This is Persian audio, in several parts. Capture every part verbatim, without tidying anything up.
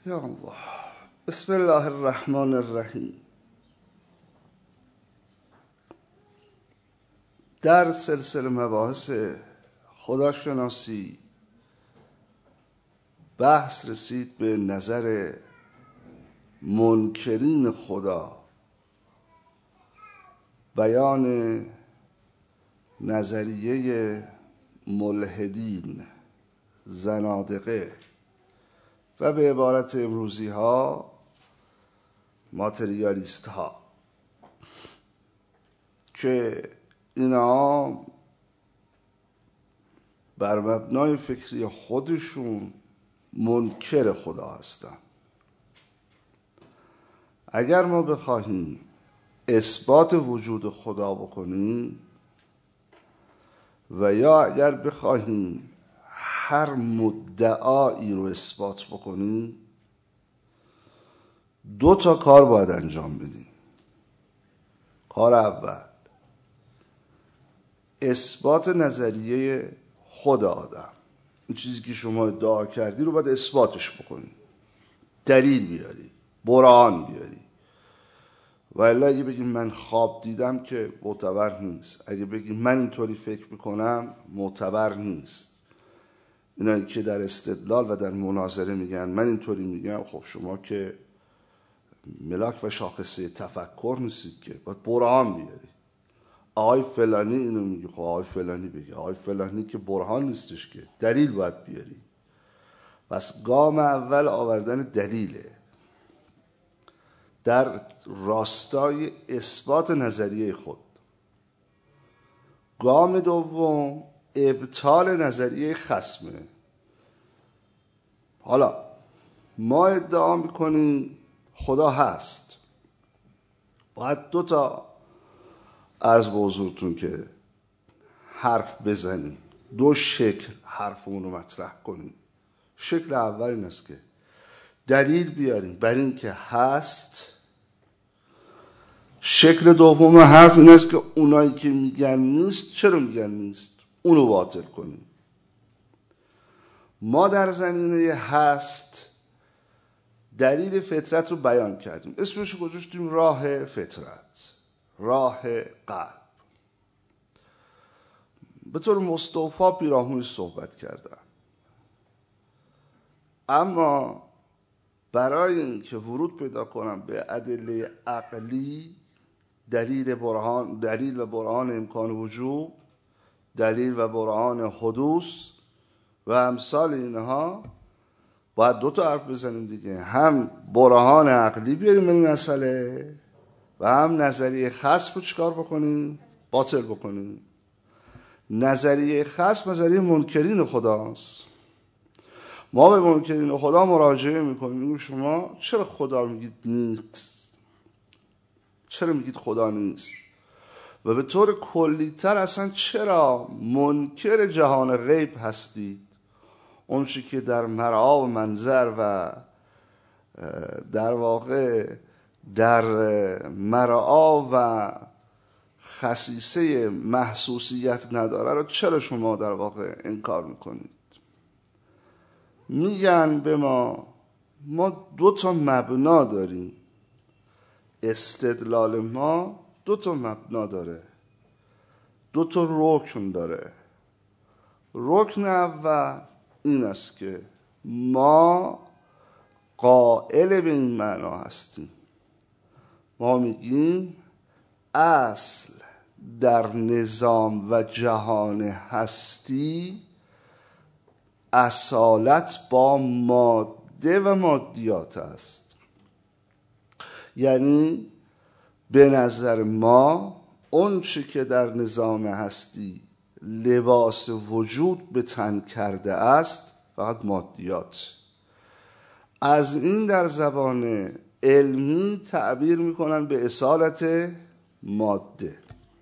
یا الله. بسم الله الرحمن الرحیم. در سلسله مباحث خداشناسی بحث رسید به نظر منکرین خدا، بیان نظریه ملحدین، زنادقه و به عبارت امروزی ها ماتریالیست ها، که اینا بر مبنای فکری خودشون منکر خدا هستن. اگر ما بخواهیم اثبات وجود خدا بکنیم و یا اگر بخواهیم هر مدعایی رو اثبات بکنیم، دو تا کار باید انجام بدیم. کار اول، اثبات نظریه خود آدم. این چیزی که شما ادعا کردی رو باید اثباتش بکنی، دلیل بیاری، برهان بیاری. و الا اگه بگیم من خواب دیدم که معتبر نیست. اگه بگیم من اینطوری فکر میکنم معتبر نیست. اینایی که در استدلال و در مناظره میگن من اینطوری میگم، خب شما که ملاک و شاخصه تفکر نیستید که، باید برهان بیاری. آقای فلانی اینو میگه، خب آقای فلانی بگه. آقای فلانی که برهان نیستش که، دلیل باید بیاری. پس گام اول آوردن دلیله در راستای اثبات نظریه خود. گام دوم ابطال نظریه خصمه. حالا ما ادعا میکنیم خدا هست، باید دو تا عرض به حضورتون که حرف بزنیم، دو شکل حرفمون رو مطرح کنیم. شکل اول این است که دلیل بیاریم بر این که هست. شکل دوم حرف این است که اونایی که میگن نیست چرا میگن نیست، اونو باطل کنیم. ما در زمینه هست دلیل فطرت رو بیان کردیم، اسمش رو گذاشتیم راه فطرت، راه قلب. به طور مستوفا پیرامونش صحبت کردم. اما برای اینکه ورود پیدا کنم به ادله عقلی، دلیل برهان، دلیل و برهان امکان وجود، دلیل و برهان حدوث و امثال اینها، باید دو تا حرف بزنیم دیگه. هم برهان عقلی بیاریم به این مسئله و هم نظریه خصم رو چیکار بکنیم؟ باطل بکنیم. نظریه خصم نظریه منکرین خداست. ما به منکرین خدا مراجعه میکنیم، میگیم شما چرا خدا میگید نیست؟ چرا میگید خدا نیست؟ و به طور کلی‌تر اصلا چرا منکر جهان غیب هستید؟ اون چی که در مرعا و منظر و در واقع در مرعا و خصیصه محسوسیت نداره رو چرا شما در واقع انکار میکنید؟ میگن به ما ما دو تا مبنا داریم. استدلال ما دو تا مبنا داره، دو تا رکن داره. رکن اول این است که ما قائل به این معنا هستیم. ما میگیم اصل در نظام و جهان هستی اصالت با ماده و مادیات است. یعنی به نظر ما اون چی که در نظام هستی لباس وجود به تن کرده است فقط مادیات. از این در زبان علمی تعبیر میکنن به اصالت ماده.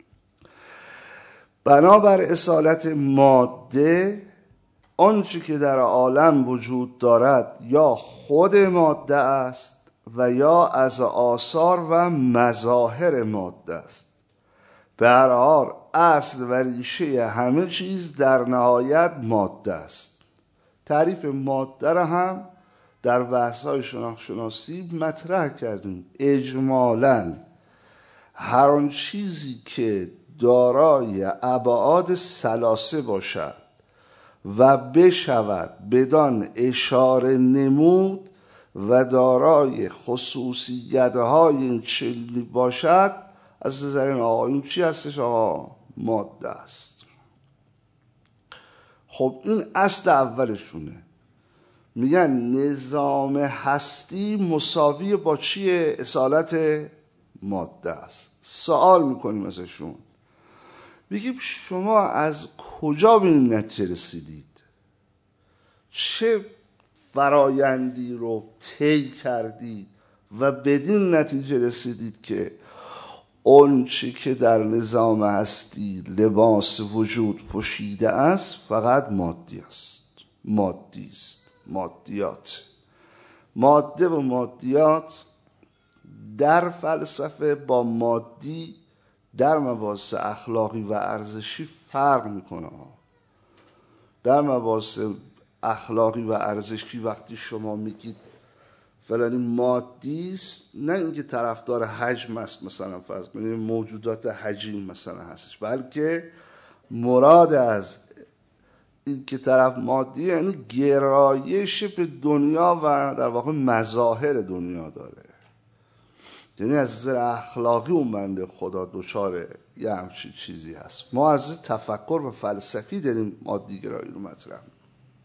بنابر اصالت ماده آنچه که در عالم وجود دارد یا خود ماده است و یا از آثار و مظاهر ماده است. به هر حال اصل و ریشه همه چیز در نهایت ماده است. تعریف ماده را هم در بحث‌های شناخت-شناسی مطرح کردیم. اجمالاً هر آن چیزی که دارای ابعاد ثلاثه باشد و بشود بدان اشاره نمود و دارای خصوصیت‌های این چنینی باشد، از نظر این آقایون چی هستش آقا؟ ماده است. خب این اصل اولشونه. میگن نظام هستی مساوی با چیه؟ اصالت ماده است. سوال میکنیم ازشون، بگیم شما از کجا به این نتیجه رسیدید؟ چه فرایندی رو طی کردید و بدین نتیجه رسیدید که اون چی که در نظام هستی لباس وجود پوشیده است فقط مادی است، مادی است، مادیات. ماده و مادیات در فلسفه با مادی در مباحث اخلاقی و ارزشی فرق میکنه. در مباحث اخلاقی و ارزشی وقتی شما میگید فلانی مادی است، نه اینکه طرفدار حجم است مثلا فرض کنید موجودات حجیم مثلا هستش، بلکه مراد از این که طرف مادی یعنی گرایش به دنیا و در واقع مظاهر دنیا داره، یعنی از نظر اخلاقی اون بنده خدا دچار یه همچین چیزی هست. ما از تفکر و فلسفی داریم مادی گرایی رو مطرح می‌کنیم.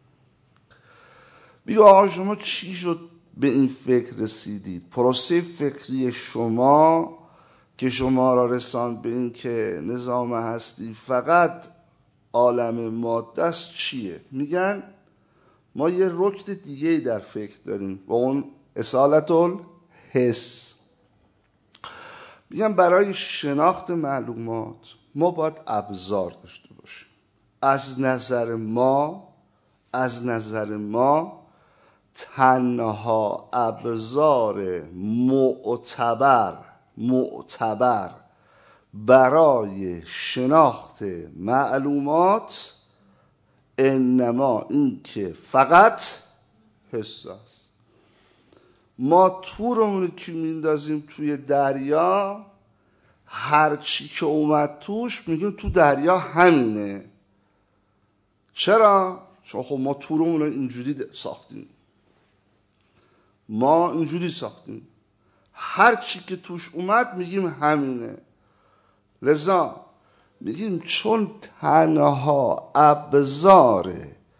بگو آقا شما چی شد به این فکر رسیدید؟ پروسه فکری شما که شما را رساند به این که نظام هستی فقط عالم ماده است چیه؟ میگن ما یه رکن دیگه در فکر داریم با اون اصالت الحس. میگن برای شناخت معلومات ما باید ابزار داشته باشیم. از نظر ما از نظر ما تنها ابزار معتبر معتبر برای شناخت معلومات انما این که فقط حس است. ما تورمون که میندازیم توی دریا، هر چی که اومد توش میگیم تو دریا همینه. چرا؟ چون خب ما تورمون رو اینجوری ساختیم، ما اینجوری ساختیم، هر چی که توش اومد میگیم همینه. لذا میگیم چون تنها ابزار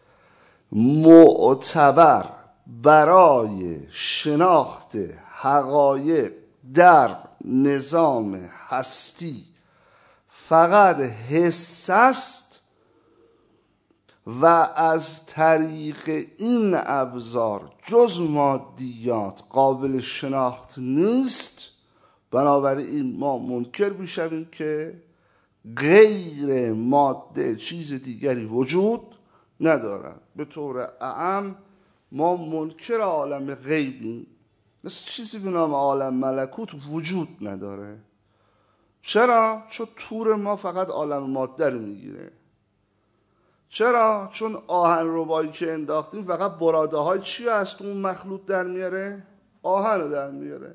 معتبر برای شناخت حقایق در نظام هستی فقط حس است و از طریق این ابزار جز مادیات قابل شناخت نیست، بنابراین ما منکر میشویم که غیر ماده چیز دیگری وجود ندارد. به طور اعم ما منکر عالم غیبیم، مثل چیزی به نام عالم ملکوت وجود نداره. چرا؟ چون تور ما فقط عالم ماده رو میگیره. چرا؟ چون آهن ربایی که انداختیم فقط براده های چی هست اون مخلوط در میاره؟ آهن رو در میاره.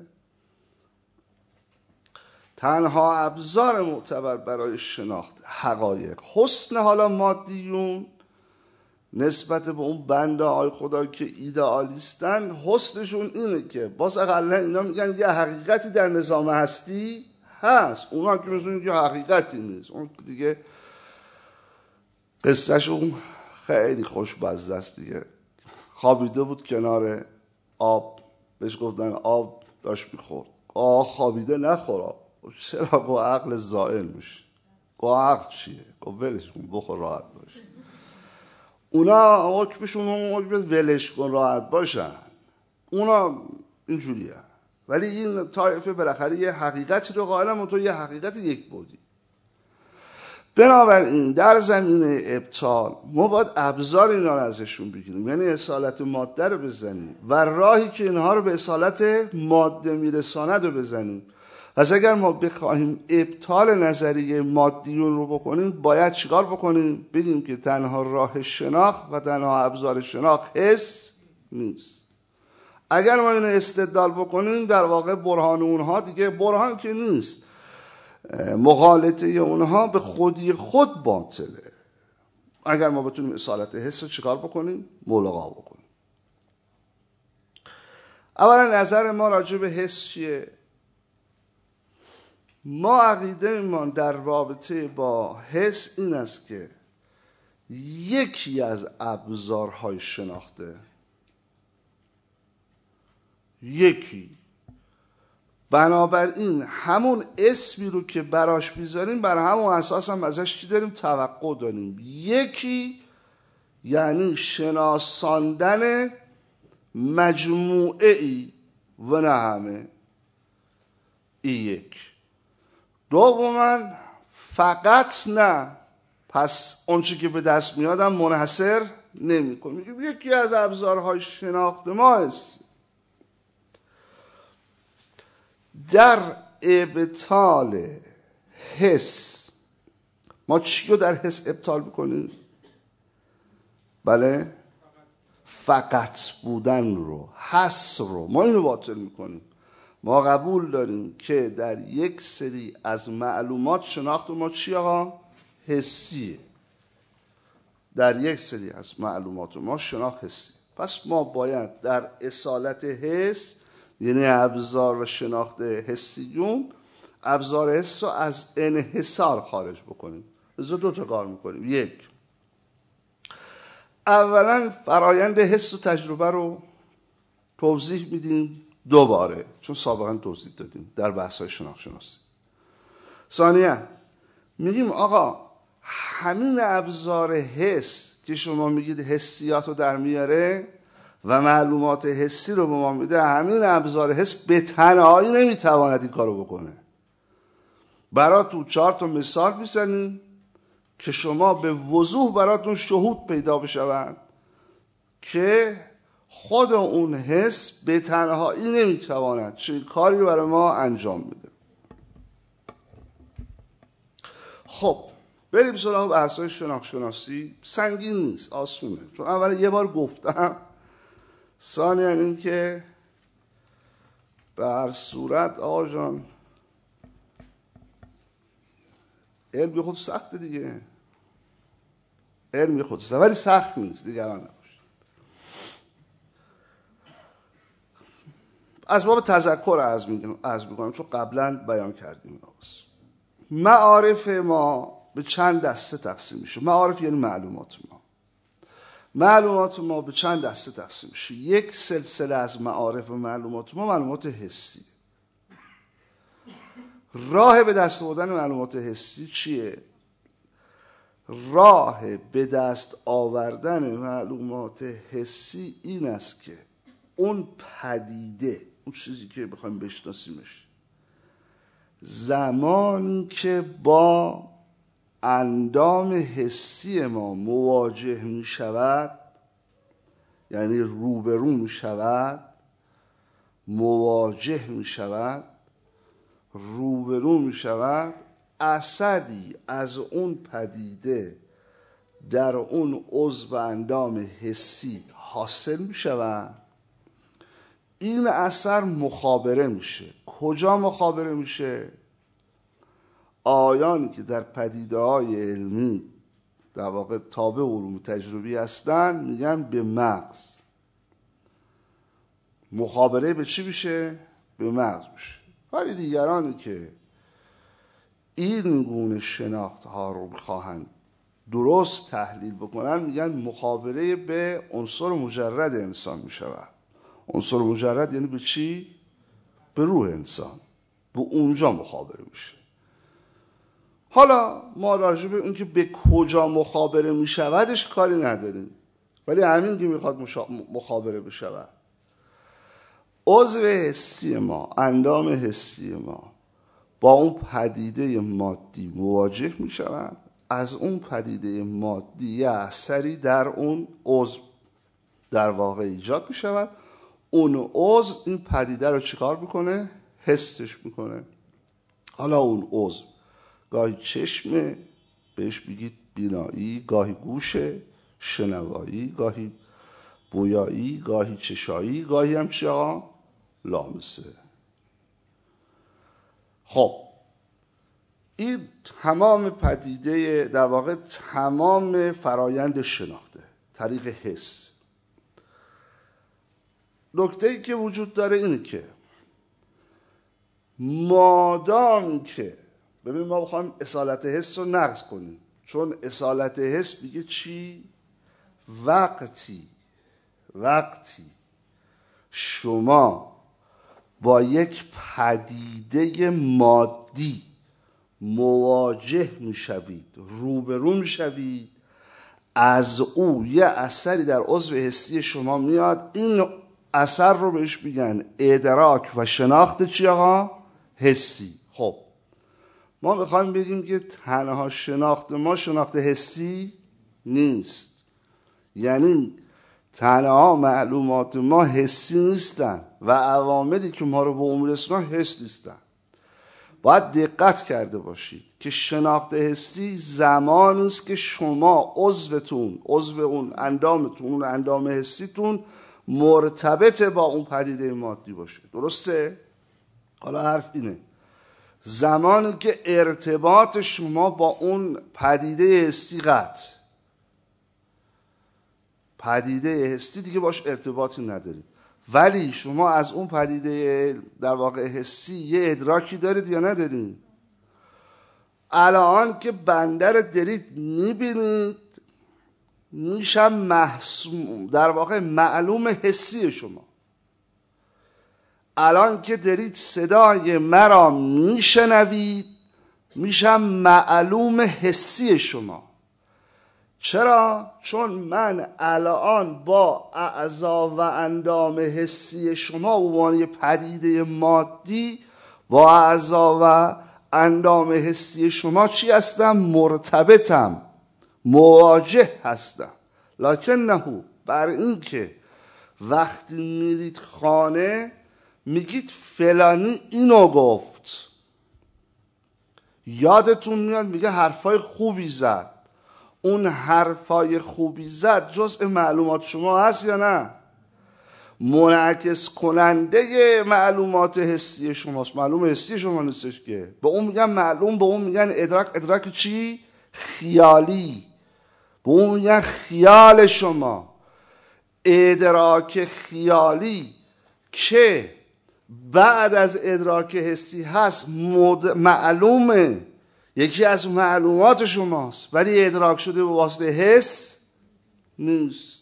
تنها ابزار معتبر برای شناخت حقایق حسن حالا مادیون نسبت به اون بنده های خدا که ایدئالیستن، حسنشون اینه که باز اقلا اینا میگن یه حقیقتی در نظام هستی هست، اونا که مثلا یه حقیقتی نیست، اون دیگه قصهشون خیلی خوشبزده است دیگه. خوابیده بود کنار آب، بهش گفتن آب داشت میخورد، آه خوابیده نخور، چرا؟ با عقل زائل میشه. با عقل چیه؟ گفت ولش کن بخور راحت باش. اونا حکمشون حکم ولش کن راحت باشن، اونا اینجوریه. ولی این طایفه بالاخره یه حقیقتی رو قائلن و تو یه حقیقت یک بودی. بنابراین در زمینه ابطال ما باید ابزار اینا رو ازشون بگیریم، یعنی اصالت ماده رو بزنیم و راهی که اینها رو به اصالت ماده میرساند رو بزنیم. پس اگر ما بخواهیم ابطال نظریه مادیون رو بکنیم باید چیکار بکنیم؟ بگیم که تنها راه شناخت و تنها ابزار شناخت حس نیست. اگر ما اینو استدلال بکنیم در واقع برهان اونها دیگه برهان که نیست، مغالطه اونها به خودی خود باطله. اگر ما بتونیم اصالت حس رو چیکار بکنیم؟ ملغا بکنیم. اولا نظر ما راجع به حس چیه؟ ما عقیده ما در رابطه با حس این است که یکی از ابزارهای شناخته، یکی، بنابراین همون اسمی رو که براش بیذاریم بر همون اساس هم ازش چی داریم؟ توقع داریم. یکی یعنی شناساندن مجموعه ای و نه همه. این یک. دوما فقط نه، پس اون چی که به دست میادم منحصر نمی کنیم. یکی از ابزارهای شناخت ما است. در ابطال حس ما چی رو در حس ابطال بکنیم؟ بله، فقط بودن رو، حس رو ما اینو باطل میکنیم. ما قبول داریم که در یک سری از معلومات شناخت ما چی آقا؟ حسیه. در یک سری از معلومات ما شناخت حسی. پس ما باید در اصالت حس، یعنی ابزار و شناخت حسیون، ابزار حس رو از انحصار خارج بکنیم. از دو تا کار میکنیم. یک، اولا فرایند حس و تجربه رو توضیح میدیم دوباره، چون سابقا توضیح دادیم در بحث‌های شناخت شناسی. ثانیاً میگیم آقا همین ابزار حس که شما میگید حسیات رو در میاره و معلومات حسی رو به ما میده، همین ابزار حس به تنهایی نمیتواند این کارو بکنه. براتون چهار تا مثال میزنیم که شما به وضوح براتون شهود پیدا بشوند که خود اون حس به تنهایی نمیتواند چه کاری برای ما انجام میده. خب بریم سراغ بحث‌های شناخت شناسی. سنگین نیست، آسونه، چون اول یه بار گفتم. ثانیاً این که به هر صورت آقا جان علم خود سخته دیگه، علم خود سخته ولی سخت نیست، دیگران نباشید. از باب تذکر عرض میکنم چون قبلا بیان کردیم. معارف ما به چند دسته تقسیم میشه. معارف یعنی معلومات ما. معلومات ما به چند دسته تقسیم میشه. یک سلسله از معارف و معلومات ما معلومات حسی. راه به دست آوردن معلومات حسی چیه؟ راه به دست آوردن معلومات حسی این است که اون پدیده، اون چیزی که بخوایم بشناسیمش، زمانی که با اندام حسی ما مواجه می شود، یعنی روبرو می شود، مواجه می شود، روبرو می شود، اثری از اون پدیده در اون عضو اندام حسی حاصل می شود. این اثر مخابره میشه. کجا مخابره میشه؟ آیانی که در پدیده‌های علمی در واقع تابع علوم تجربی هستن میگن به مغز. مخابره به چی میشه؟ به مغز میشه. ولی دیگرانی که این گونه شناخت ها رو میخواهند درست تحلیل بکنن میگن مخابره به عنصر مجرد انسان میشود. عنصر مجرد یعنی به چی؟ به روح انسان. به اونجا مخابره میشه. حالا ما راجع به اینکه به کجا مخابره میشودش کاری نداریم، ولی همین که میخواد مخابره بشود، عضو حسی ما، اندام حسی ما با اون پدیده مادی مواجه میشود، از اون پدیده مادی یه اثری در اون عضو در واقع ایجاد میشود. اون عضو این پدیده رو چیکار میکنه؟ حسش میکنه. حالا اون عضو گاهی چشمه، بهش بگید بینایی، گاهی گوشه، شنوایی، گاهی بویایی، گاهی چشایی، گاهی هم چی آقا؟ لامسه. خب این تمام پدیده، در واقع تمام فرایند شناخته طریق حس. نکته‌ای که وجود داره اینه که مادام که ببین ما بخوایم اصالت حس رو نقض کنیم، چون اصالت حس میگه چی؟ وقتی وقتی شما با یک پدیده مادی مواجه میشوید، روبرو میشوید، از او یه اثری در عضو حسی شما میاد، این اثر رو بهش میگن ادراک و شناخت چی آقا؟ حسی. خب ما میخوایم بگیم که تنها شناخت ما شناخت حسی نیست، یعنی تنها معلومات ما حسی نیستن و عواملی که ما رو به اون میرسونن حس نیستن. باید دقت کرده باشید که شناخت حسی زمانی است که شما عضوتون، عضو اون اندامتون، اون اندام حسیتون مرتبط با اون پدیده مادی باشه. درسته؟ حالا حرف اینه، زمانی که ارتباط شما با اون پدیده حسی قطع، پدیده حسی دیگه باش ارتباطی ندارید، ولی شما از اون پدیده در واقع حسی یه ادراکی دارید یا ندارید؟ الان که بنده رو دارید میبینید میشم محسوم، در واقع معلوم حسی شما. الان که دارید صدای مرا میشنوید میشم معلوم حسی شما. چرا؟ چون من الان با اعضا و اندام حسی شما به عنوان پدیده مادی با اعضا و اندام حسی شما چی هستم؟ مرتبطم، مواجه هستم. لکن نهو بر این که وقتی میرید خانه میگید فلانی اینو گفت، یادتون میاد میگه حرفای خوبی زد، اون حرفای خوبی زد جزء معلومات شما هست یا نه؟ منعکس کننده معلومات حسی شماست، معلوم حسی شما نیستش که. به اون میگن معلوم، به اون میگن ادراک. ادراک چی؟ خیالی. به اون میگن خیال شما. ادراک خیالی که بعد از ادراک حسی هست معلومه، یکی از معلومات شماست، ولی ادراک شده به واسطه حس نیست.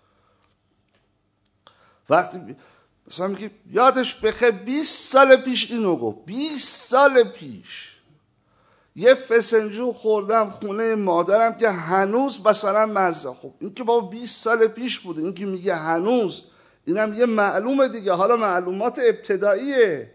وقتی مثلا میگه یادش بخیر بیست سال پیش اینو گفت، بیست سال پیش یه فسنجو خوردم خونه مادرم که هنوز مثلا مزه. خب این که بابا بیست سال پیش بوده، این که میگه هنوز، اینم یه معلومه دیگه، حالا معلومات ابتداییه،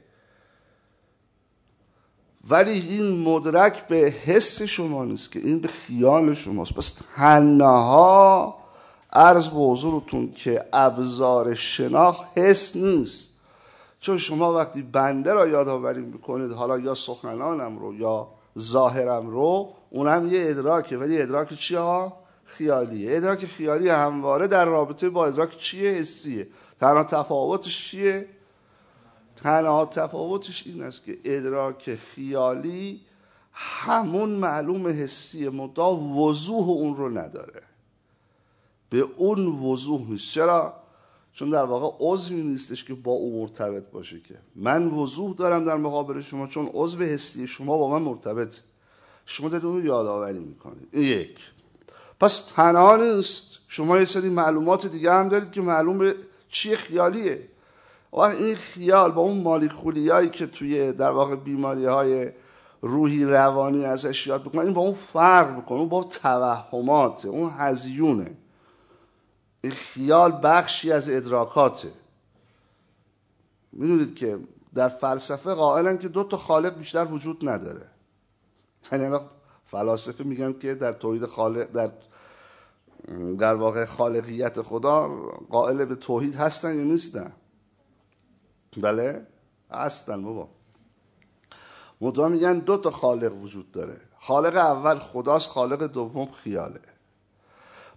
ولی این مدرک به حس شما نیست که این به خیال شماست. پس تنها عرض به حضورتون که ابزار شناخت حس نیست، چون شما وقتی بنده را یادآوری میکنید، حالا یا سخنانم رو یا ظاهرم رو، اونم یه ادراکه، ولی ادراک چیه ها؟ خیالیه. ادراک خیالی همواره در رابطه با ادراک چیه؟ حسیه. تنها تفاوتش چیه؟ تنها تفاوتش این است که ادراک خیالی همون معلوم حسیه، منتها وضوح اون رو نداره، به اون وضوح نیست. چرا؟ چون در واقع عضوی نیستش که با اون مرتبط باشه که من وضوح دارم در مقابل شما، چون عضو حسی شما با من مرتبط، شما دارید اون رو یادآوری میکنید. این یک. پس تنها نیست، شما یه سری معلومات دیگه هم دارید که معلوم چیه؟ خیالیه. و این خیال با اون مالیکولیایی که توی در واقع بیماری‌های روحی روانی ازش یاد میکنن، این با اون فرق میکنه، اون با توهمات، اون هزیونه. این خیال بخشی از ادراکاته. میدونید که در فلسفه قائلن که دو تا خالق بیشتر وجود نداره. یعنی فلاسفه میگن که در توحید خالق، در در واقع خالقیت خدا قائل به توحید هستن یا نیستن؟ بله هستن بابا. منتها میگن دو تا خالق وجود داره، خالق اول خداست، خالق دوم خیاله.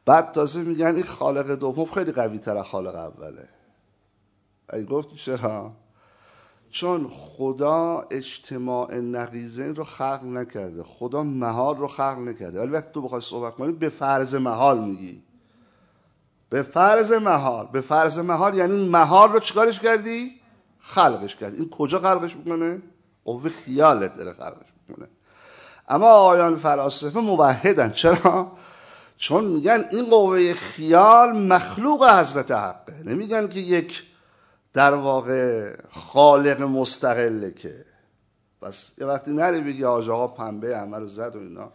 بعد تازه میگن این خالق دوم خیلی قوی تر از خالق اوله. ای گفت چرا؟ چون خدا اجتماع نقیضین رو خلق نکرده، خدا محال رو خلق نکرده. ولی وقتی تو بخوای صحبت کنی به فرض محال میگی، به فرض محال. به فرض محال یعنی محال رو چیکارش کردی؟ خلقش کردی. این کجا خلقش میکنه؟ قوه خیالت داره خلقش میکنه. اما آقایان فلاسفه موحدن. چرا؟ چون میگن این قوه خیال مخلوق حضرت حقه. نمیگن که یک در واقع خالق مستقله. که پس یه وقتی نری بگی آج آقا پنبه همه رو زد و اینا.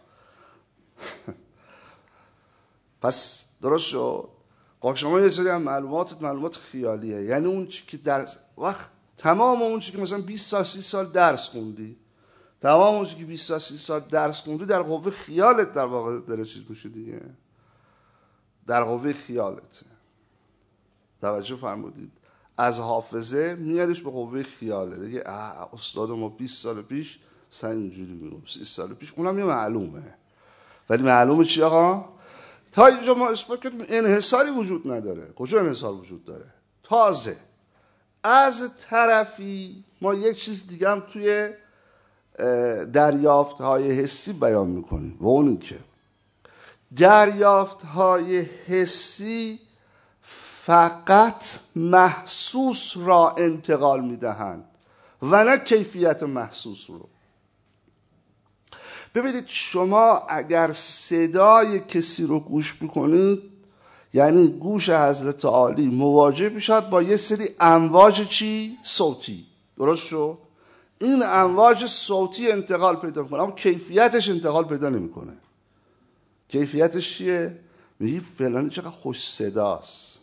پس درست شد. خب شما یه سری هم معلوماتت معلومات خیالیه، یعنی اون چی که در وقت تمام اون چی که مثلا بیست سال سی سال درس خوندی، تمام اون چی که بیست سال سی سال درس خوندی در قوه خیالت در واقع داره چیز میشه دیگه، در قوه خیالت. توجه فرمودید؟ از حافظه میادش به قوه خیاله دیگه. استاد ما بیست سال پیش مثلا اینجوری میگم، سی سال پیش، اونم یه معلومه. ولی معلومه چی آقا؟ تا اینجا ما اثبات کردیم انحصاری وجود نداره. کجا انحصار وجود داره؟ تازه از طرفی ما یک چیز دیگه هم توی دریافت های حسی بیان میکنیم و اون این که دریافت های حسی فقط محسوس را انتقال میدهند و نه کیفیت محسوس رو. ببینید شما اگر صدای کسی رو گوش میکنید، یعنی گوش حضرت عالی مواجه میشد با یه سری امواج چی؟ صوتی. درست شد؟ این امواج صوتی انتقال پیدا میکنه، اما کیفیتش انتقال پیدا نمیکنه. کیفیتش چیه؟ میگی فلانی چقدر خوش صداست.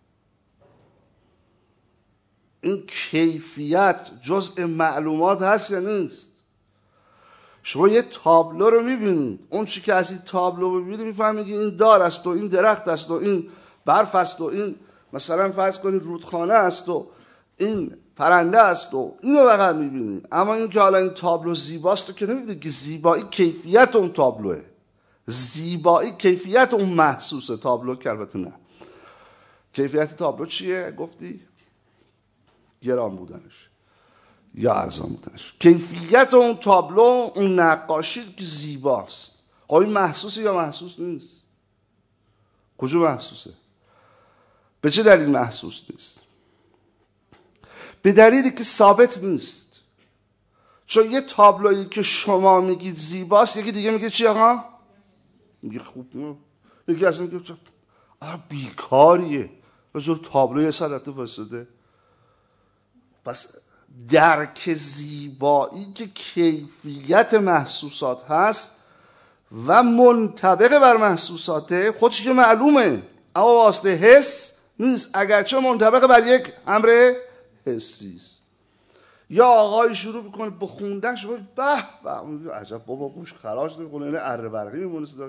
این کیفیت جزء معلومات هست یا نیست؟ شما یه تابلو رو میبینید، اون چی که از این تابلو میبینید میفهمید این دار است و این درخت است و این برف است و این مثلا فرض کنید رودخانه است و این پرنده است و اینو واقعا میبینید. اما این که حالا این تابلو زیباست تو که نمیبینید که زیبایی کیفیت اون تابلوه، زیبایی کیفیت اون محسوس تابلو که البته نه. کیفیت تابلو چیه؟ گفتی گران بودنش یا ارزان بودنش. کیفیت اون تابلو، اون نقاشی که زیباست، آیا محسوسه یا محسوس نیست؟ کجا محسوسه؟ به چه دلیل محسوس نیست؟ به دلیلی که ثابت نیست. چون یه تابلویی که شما میگید زیباست، یکی دیگه میگه چی آقا؟ میگه خوب نه. یکی اصلا میگه آه بیکاریه، بذار تابلوی صدت واسطه. پس درک زیبایی که کیفیت محسوسات هست و منطبق بر محسوساته، خودش که معلومه اما واسطه حس نیست، اگرچه منطبق بر یک امر حسی است. یا آقای شروع میکنه به خوندن، شما به به عجب بابا گوش خراش نمیکنه، اینه اره برقی میمونه صداش.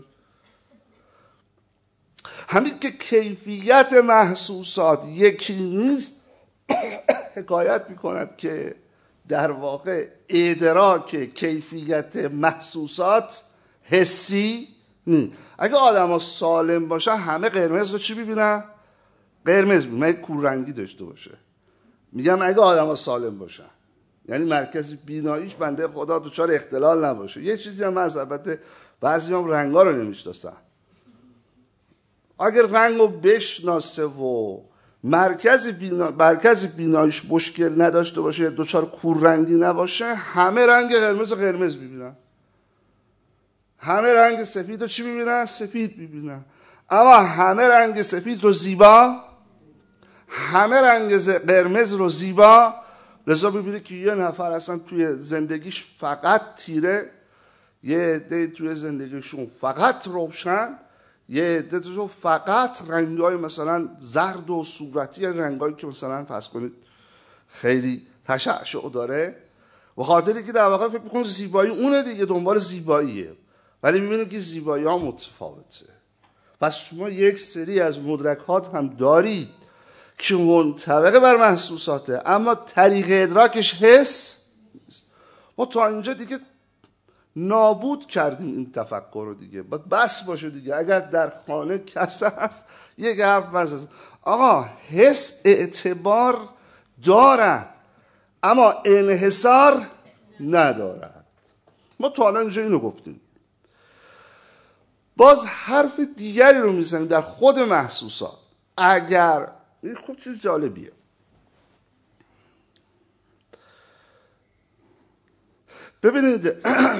همین که کیفیت محسوسات یکی نیست حکایت میکند که در واقع ادراک کیفیت محسوسات حسی نیست. اگه آدم ها سالم باشه همه قرمز رو چی ببینن؟ قرمز ببینن. مگه کوررنگی داشته باشه؟ میگم اگه آدم ها سالم باشن، یعنی مرکز بیناییش بنده خدا دچار اختلال نباشه. یه چیزی هم هست، البته بعضی هم رنگا رو نمیشناسن. اگر رنگ رو بشناسه و مرکز بینا... مرکز بیناییش مشکل نداشته باشه، دچار کوررنگی نباشه، همه رنگ قرمز قرمز ببینن، همه رنگ سفید رو چی ببینن؟ سفید ببینن. اما همه رنگ سفید رو زیبا، همه رنگ قرمز رو زیبا. لذا ببینید که یه نفر اصلا توی زندگیش فقط تیره، یه عده توی زندگیشون فقط روشن، یه عده تو فقط رنگ‌های مثلا زرد و صورتی، رنگ‌هایی که مثلا فرض کنید خیلی تشعشع داره، و خاطری که در واقع فکر می‌کنه زیبایی اونه دیگه، دنبال زیباییه، ولی می‌بینید که زیبایی‌ها متفاوته. پس شما یک سری از مدرکات هم دارید که منطبق بر محسوساته، اما طریق ادراکش حس نیست. ما تا اینجا دیگه نابود کردیم این تفکر رو دیگه. باید بس باشه دیگه. اگر در خانه کس هست یک حرف بس هست. آقا حس اعتبار دارد اما انحصار ندارد. ما تا الان اینجا اینو گفتیم. باز حرف دیگری رو میزنیم در خود محسوسات. اگر این خوب چیز جالبیه، ببینید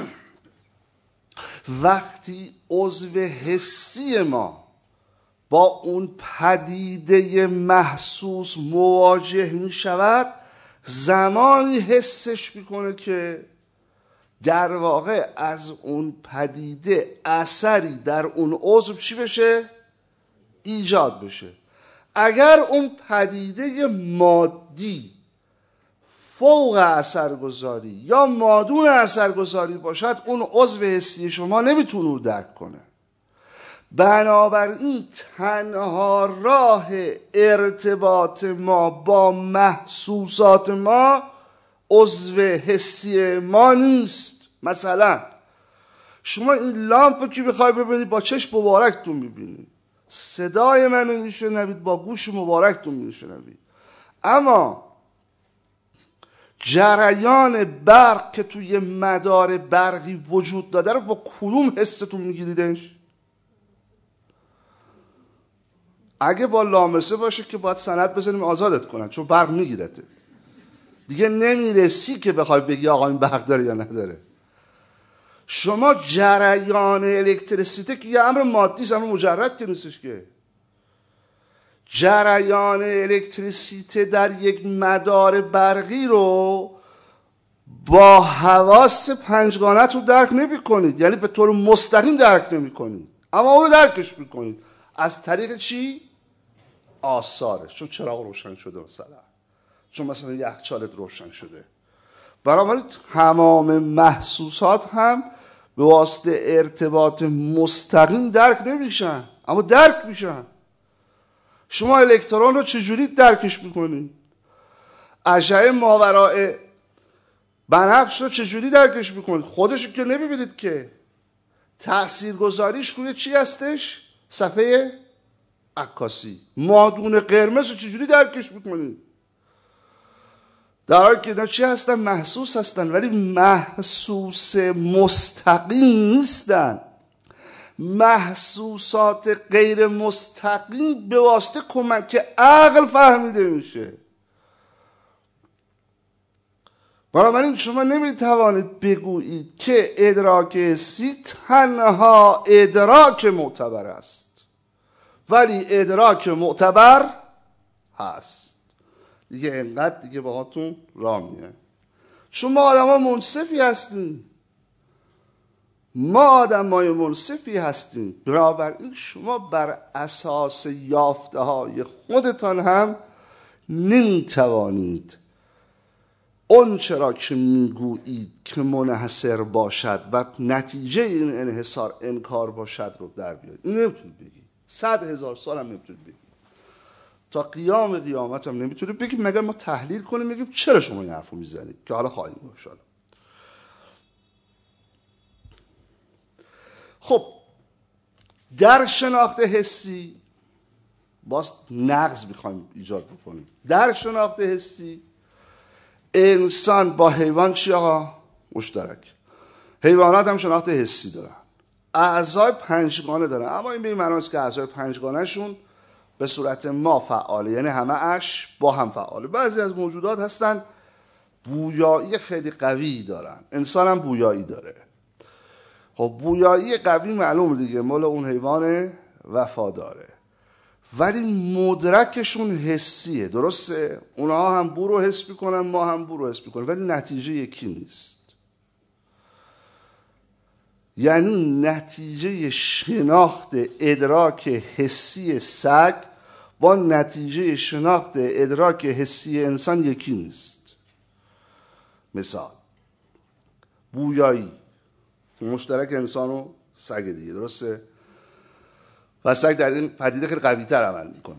وقتی عضو حسی ما با اون پدیده محسوس مواجه می شود، زمانی حسش میکنه که در واقع از اون پدیده اثری در اون عضو چی بشه؟ ایجاد بشه. اگر اون پدیده مادی فوق اثرگذاری یا مادون اثرگذاری باشد، اون عضو حسی شما نمیتونه رو درک کنه. بنابراین تنها راه ارتباط ما با محسوسات ما عضو حسی ما نیست. مثلا شما این لامپ که بخوای ببینید با چشم مبارکتون میبینید، صدای منو میشنوید با گوش مبارکتون میشنوید، اما جریان برق که توی مدار برقی وجود داده رو با کدوم حستون میگیریدش؟ اگه با لامسه باشه که باید سند بزنیم آزادت کنن، چون برق میگیرته دیگه، نمیرسی که بخوای بگی آقا این برق داره یا نداره. شما جریان الکتریسیته که یه امر مادی است، امر مجرد که نیستش که. جریان الکتریسیته در یک مدار برقی رو با حواس پنجگانت رو درک نمی کنید، یعنی به طور مستقیم درک نمی کنید، اما اون رو درکش می کنید. از طریق چی؟ آثارش. چون چراغ روشن شده مثلا، چون مثلا یخچالت روشن شده. بنابراین تمام محسوسات هم به واسطه ارتباط مستقیم درک نمیشن، اما درک میشن. شما الکترون رو چجوری درکش میکنید؟ اشعه ماورای بنفش رو چجوری درکش میکنید؟ خودشو که نمیبینید که. تاثیرگذاریش روی چی هستش؟ صفحه عکاسی. مادون قرمز رو چجوری درکش میکنید؟ در حالی که اینا چی هستن؟ محسوس هستن، ولی محسوس مستقیم نیستن. محسوسات غیر مستقیم به واسطه کمک عقل فهمیده میشه. بنابراین شما نمیتوانید بگویید که ادراک حسی تنها ادراک معتبر است، ولی ادراک معتبر هست. دیگه اینقدر دیگه باهاتون راه میه. چون ما آدم ها منصفی هستیم، ما آدم های منصفی هستیم. بنابراین شما بر اساس یافته های خودتان هم نمیتوانید اون چرا که میگویید که منحصر باشد و نتیجه این انحصار انکار باشد رو در بیارید. این نمیتونید بگید. صد هزار سال هم نمیتونید بگید. تا قیام قیامت هم نمیتونید بگید، مگر ما تحلیل کنیم میگیم چرا شما این حرفو میزنید، که حالا خواهیم گفت شاید. خب در شناخت حسی باز نقض میخوایم ایجاد بکنیم. در شناخت حسی انسان با حیوان چی آقا؟ مشترک. حیوانات هم شناخت حسی دارن، اعضای پنجگانه دارن، اما این به این معنی است که اعضای پنجگانه شون به صورت ما فعاله، یعنی همه اش با هم فعاله. بعضی از موجودات هستن بویایی خیلی قوی دارن، انسان هم بویایی داره. خب بویایی قوی معلوم دیگه مال اون حیوان وفاداره، ولی مدرکشون حسیه. درسته؟ اونها هم بو رو حس میکنن، ما هم بو رو حس میکنن، ولی نتیجه یکی نیست. یعنی نتیجه شناخت ادراک حسی سگ با نتیجه شناخت ادراک حسی انسان یکی نیست. مثال بویایی مشترک انسان و سگ دیگه، درسته؟ و سگ در این پدیده خیلی قوی تر عمل میکنه،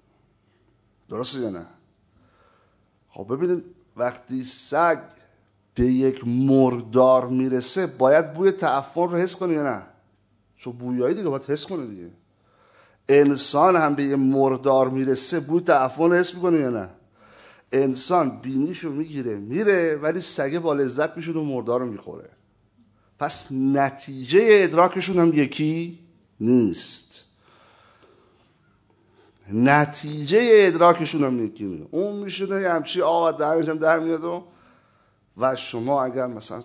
درسته یا نه؟ خب ببینید وقتی سگ به یک مردار میرسه باید بوی تعفن رو حس کنه یا نه؟ چون بویایی دیگه باید حس کنه دیگه. انسان هم به یه مردار میرسه بوی تعفن رو حس میکنه یا نه؟ انسان بینیشو میگیره میره، ولی سگه با لذت میشود و مردار رو میخوره. پس نتیجه ادراکشون هم یکی نیست. نتیجه ادراکشون هم یکی نیست. اون میشه یه همچی آب درنش هم در میاد و و شما اگر مثلا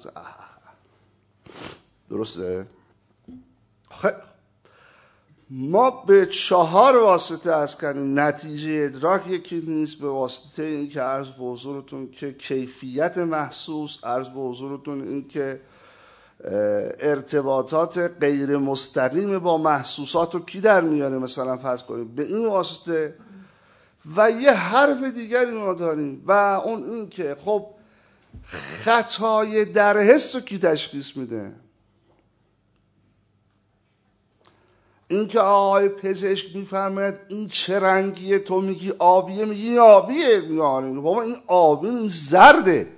درسته؟ خیلی ما به چهار واسطه از کردیم نتیجه ادراک یکی نیست. به واسطه این که عرض به حضورتون که کیفیت محسوس، عرض به حضورتون این که ارتباطات غیر مستقیم با محسوسات رو کی در میاره، مثلا فرض کنیم به این واسطه. و یه حرف دیگری ما داریم و اون این که خب خطای در حس رو کی تشخیص میده؟ این که آقای پزشک میفرماید این چه رنگیه، تو میگی آبیه، میگی این آبیه، میگه بابا این آبی، این زرده.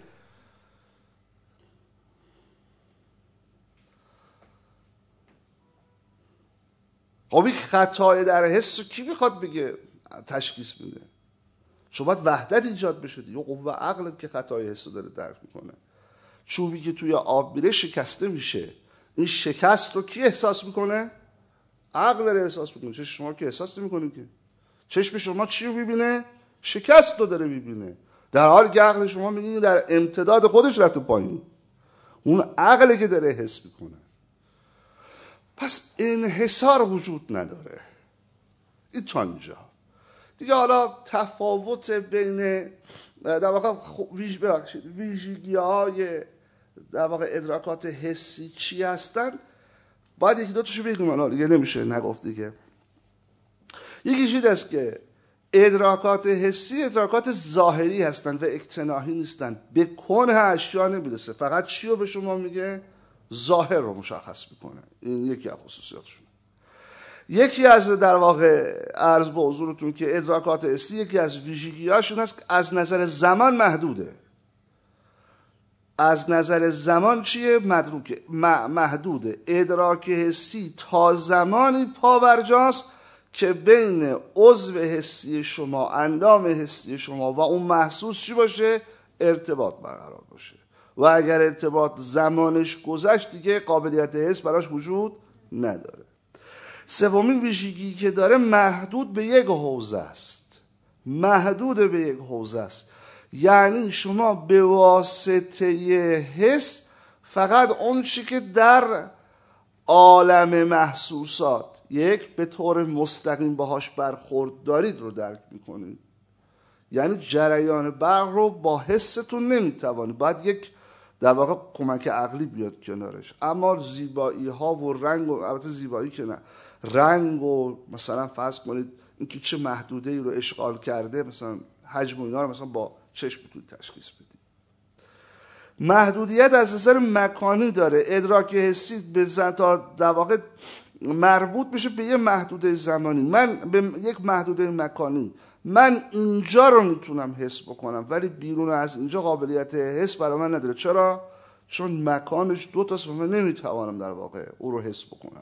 خب این خطای در حس رو کی میخواد بگه تشخیص میده؟ چون باید وحدت ایجاد بشه دیگه. قوه عقلت که خطای حس رو داره درک میکنه. چوبی که توی آب میره شکسته میشه، این شکست رو کی احساس میکنه؟ عقل داره احساس میکنه. چشم شما که احساس نمیکنید که. چشم شما چی رو میبینه؟ شکست رو داره میبینه، در حالی که عقل شما میگه در امتداد خودش رفته پایین. اون عقلی که داره حس میکنه. پس انحصار وجود نداره. این تا اینجا دیگه. حالا تفاوت بین در واقع ویژ ببخشید ویژگی‌های در واقع ادراکات حسی چی هستن باید یکی دو تاشو بگیم. حالا دیگه نمیشه نگفت دیگه. یکیش این است که ادراکات حسی ادراکات ظاهری هستن و اقتناعی نیستن، به کنه اشیا نمیرسه، فقط چی رو به شما میگه؟ ظاهر رو مشخص میکنه. این یکی از خصوصیاتشون. یکی از در واقع عرض به حضورتون که ادراکات حسی یکی از ویژگی‌هاشون هست که از نظر زمان محدوده. از نظر زمان چیه؟ مدروکه محدوده. ادراک حسی تا زمانی پابرجاست که بین عضو حسی شما، اندام حسی شما و اون محسوس چی باشه؟ ارتباط برقرار باشه. و اگر ارتباط زمانش گذشت دیگه قابلیت حس براش وجود نداره. سومین ویژگی که داره محدود به یک حوزه است. محدود به یک حوزه است. یعنی شما به واسطه حس فقط اون چی که در عالم محسوسات یک به طور مستقیم باهاش برخورد دارید رو درک میکنید. یعنی جریان برق رو با حستون نمیتوانید، باید یک در واقع کمک عقلی بیاد کنارش. اما زیبایی ها و رنگ و البته زیبایی که نه، رنگ و مثلا فرض کنید اینکه چه محدوده ای رو اشغال کرده، مثلا حجم و اینا رو مثلا با چشم تو تشخیص بدید. محدودیت از نظر مکانی داره. ادراک حسی به تا در واقع مربوط میشه به یه محدوده زمانی. من به یک محدوده مکانی، من اینجا رو میتونم حس بکنم ولی بیرون از اینجا قابلیت حس برای من نداره. چرا؟ چون مکانش دو تاست و من نمیتوانم در واقع او رو حس بکنم.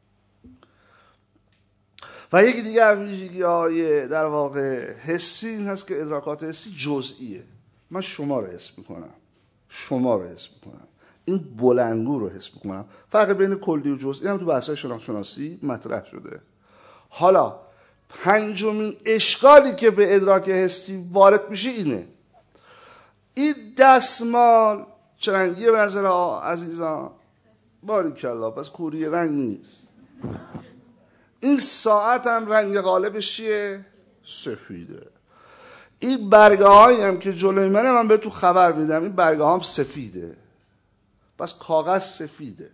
و یکی دیگه از ویژگی‌های در واقع حسی این هست که ادراکات حسی جزئیه. من شما رو حس میکنم، شما رو حس میکنم، این بلندگو رو حس میکنم. فرق بین کلی و جزئی هم تو بحث‌های شناختی مطرح شده. حالا پنجمین اشکالی که به ادراک حسی وارد میشه اینه: این دستمال چه رنگیه به نظر عزیزان؟ باریکلا، پس کوری رنگ نیست. این ساعت هم رنگ غالبش چیه؟ سفیده. این برگه هایی هم که جلوی منه من به تو خبر میدم این برگه هم سفیده، پس کاغذ سفیده،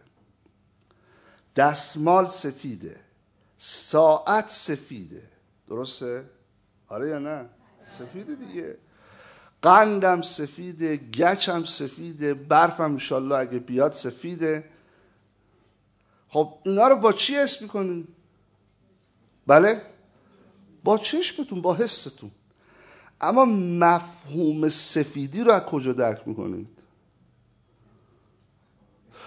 دستمال سفیده، ساعت سفیده. درسته؟ آره یا نه؟ سفیده دیگه. قندم سفیده، گچم سفیده، برفم انشالله اگه بیاد سفیده. خب اینا رو با چی حس میکنید؟ بله؟ با چشمتون، با حستون. اما مفهوم سفیدی رو از کجا درک میکنید؟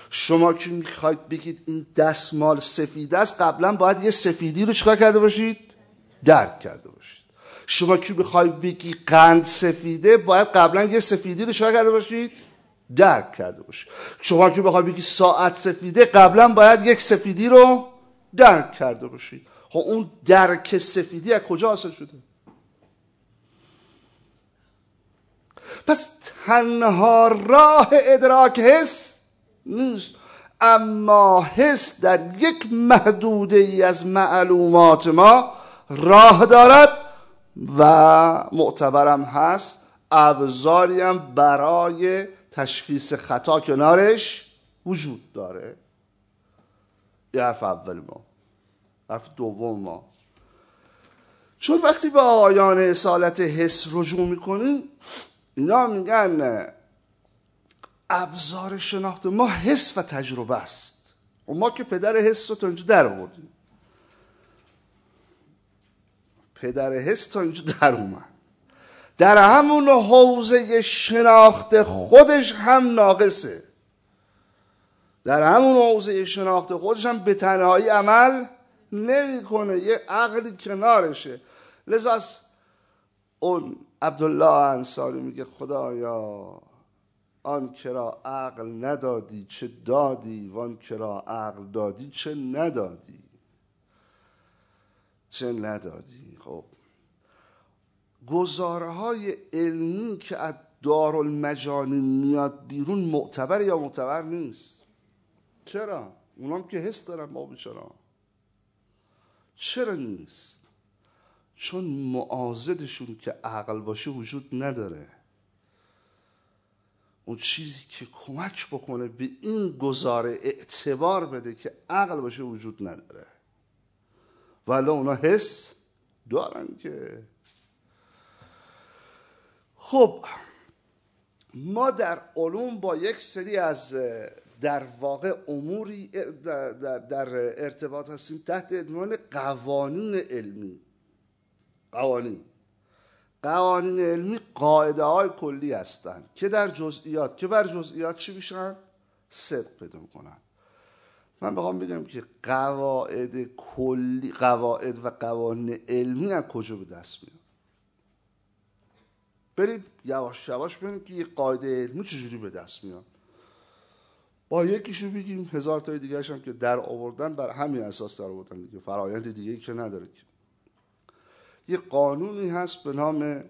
شما که میخواید بگید این دستمال سفید است، قبلا باید یه سفیدی رو چیکار کرده باشید؟ درک کرده باشید. شما که میخواید بگی قند سفیده، باید قبلا یه سفیدی رو چیکار کرده باشید؟ درک کرده باشید. شما که بخواید بگی ساعت سفیده، قبلا باید یک سفیدی رو درک کرده باشید. خب اون درک سفیدی از کجا حاصل شده؟ پس تنها راه ادراک حس نیست، اما حس در یک محدوده ای از معلومات ما راه دارد و معتبرم هست، ابزاری هم برای تشخیص خطا کنارش وجود داره. یه حرف اول ما. حرف دوم ما، چون وقتی به آیان اصالت حس رجوع میکنیم، اینا میگن ابزار شناخت ما حس و تجربه است. و ما که پدر حس رو تا اینجا در آوردیم، پدر حس تا اینجا در اومد، در همون حوزه شناخت خودش هم ناقصه، در همون حوزه شناخت خودش هم به تنهایی عمل نمیکنه، یه عقلی کنارشه. لذا اون عبدالله انصاری میگه خدایا آن کرا عقل ندادی چه دادی، وان کرا عقل دادی چه ندادی چه ندادی. خب گزاره های علمی که از دارالمجانین میاد بیرون معتبر یا معتبر نیست؟ چرا؟ اونام که حس دارن ما بیچارا. چرا نیست؟ چون معاضدشون که عقل باشه وجود نداره. اون چیزی که کمک بکنه به این گزاره اعتبار بده که عقل باشه وجود نداره. ولی اونا حس دارن که. خب ما در علوم با یک سری از در واقع اموری در, در, در ارتباط هستیم تحت عنوان قوانین علمی. قوانین قوانین علمی قاعده های کلی هستند که در جزئیات که بر جزئیات چی میشن؟ صدق پیدا میکنن. من بخوام بگم که قواعد کلی، قواعد و قوانین علمی از کجا به دست میاد؟ بریم یواش یواش ببینیم که یه قاعده علمی چجوری به دست میاد. با یکیشو بگیم، هزار تای دیگه‌اش هم که در آوردن بر همین اساس در آوردن دیگه، فرآیند دیگه‌ای که نداره که. یه قانونی هست به نام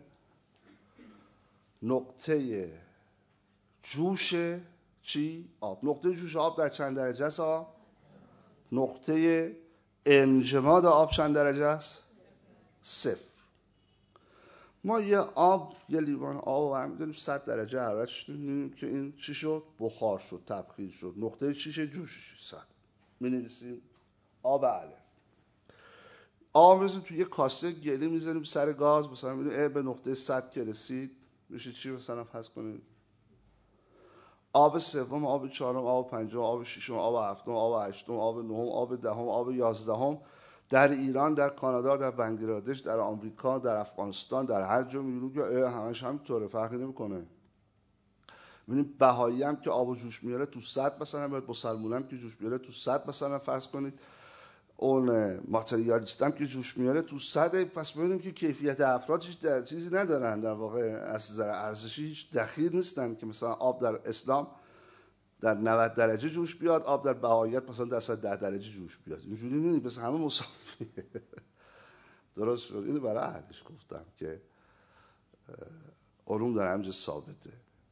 نقطه جوش چی؟ آب. نقطه جوش آب در چند درجه است آب؟ نقطه انجماد آب چند درجه است؟ صفر. ما یه آب، یه لیوان آب رو می‌دونیم صد درجه حرارتش می‌بینیم که این چی شد؟ بخار شد، تبخیر شد. نقطه چیشه؟ جوشش صد. می‌نویسیم آب الف. آب می‌ذاریم تو یه کاسه گلی می‌ذاریم سر گاز، مثلا می‌بینیم به نقطه صد که رسید میشه چی مثلا فرض کنید؟ آب سوم، آب چهارم، آب پنجم، آب ششم، آب هفتم، آب هشتم، آب نهم، آب دهم، آب یازدهم در ایران، در کانادا، در بنگلادش، در آمریکا، در افغانستان، در هر جا می‌بینیم که همش همینطوره، فرقی نمی‌کنه. ببینیم بهایی هم که آب و جوش میاره تو صد مثلا، باید مسلمون هم که جوش میاره تو صد مثلا فرض کنید، اون ماتریالیست هم که جوش میاره تو صد. پس ببینیم که کیفیت افراد هیچ در چیزی ندارن، در واقع از نظر ارزشی هیچ دخیل نیستن که مثلا آب در اسلام در نود درجه جوش بیاد، آب در بهاییت مثلا در صد و ده درجه جوش بیاد. اینجوری نیست، بس همه مساویه. درست شد. اینو برای اهلش گفتم که علوم در همینجا ثابته،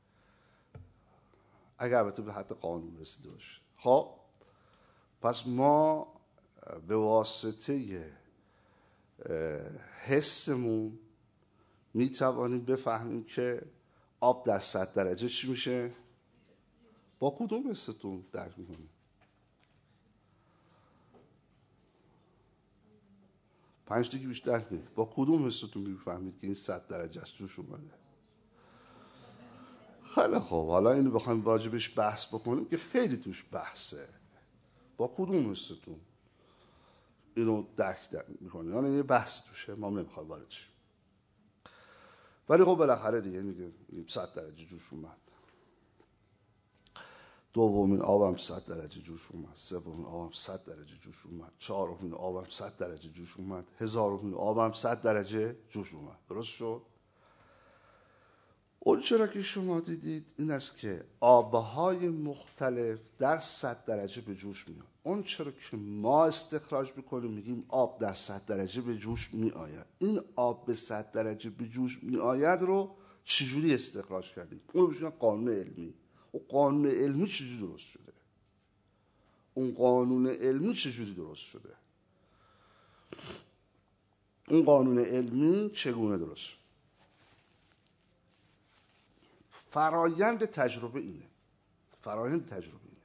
اگر البته به حد قانون رسیده باشه. خب پس ما به واسطه حسمون می توانیم بفهمیم که آب در صد درجه چی میشه؟ با کدوم حستون درک میکنیم؟ پنج دیگه بیشتر نه. با کدوم حستون میفهمید که این صد درجه است جوش اومده؟ خیلی خوب، حالا اینو بخوایم راجبش بحث بکنیم که خیلی توش بحثه. با کدوم حستون اینو درک میکنیم؟ یعنی یه بحث توشه، ما نمیخوایم وارد شیم. ولی خب بالاخره دیگه دیگه صد درجه جوش اومد. دومین آبم صد درجه جوش اومد، سومین آبم صد درجه جوش اومد، چهارمین آبم صد درجه جوش اومد، هزارمین آبم صد درجه جوش اومد. درست شد؟ اون چرا که شما دیدید این است که آبهای مختلف در صد درجه به جوش میاد. اون چرا که ما استخراج میکنیم میگیم آب در صد درجه به جوش میآید. این آب به صد درجه به جوش میآید رو چجوری استخراج کردیم؟ اون رو بشون قانون علمی. اون قانون علمی چجوری درست شده؟ اون قانون علمی چجوری درست شده؟ اون قانون علمی چگونه درست شد؟ فرایند تجربه اینه. فرایند تجربه اینه.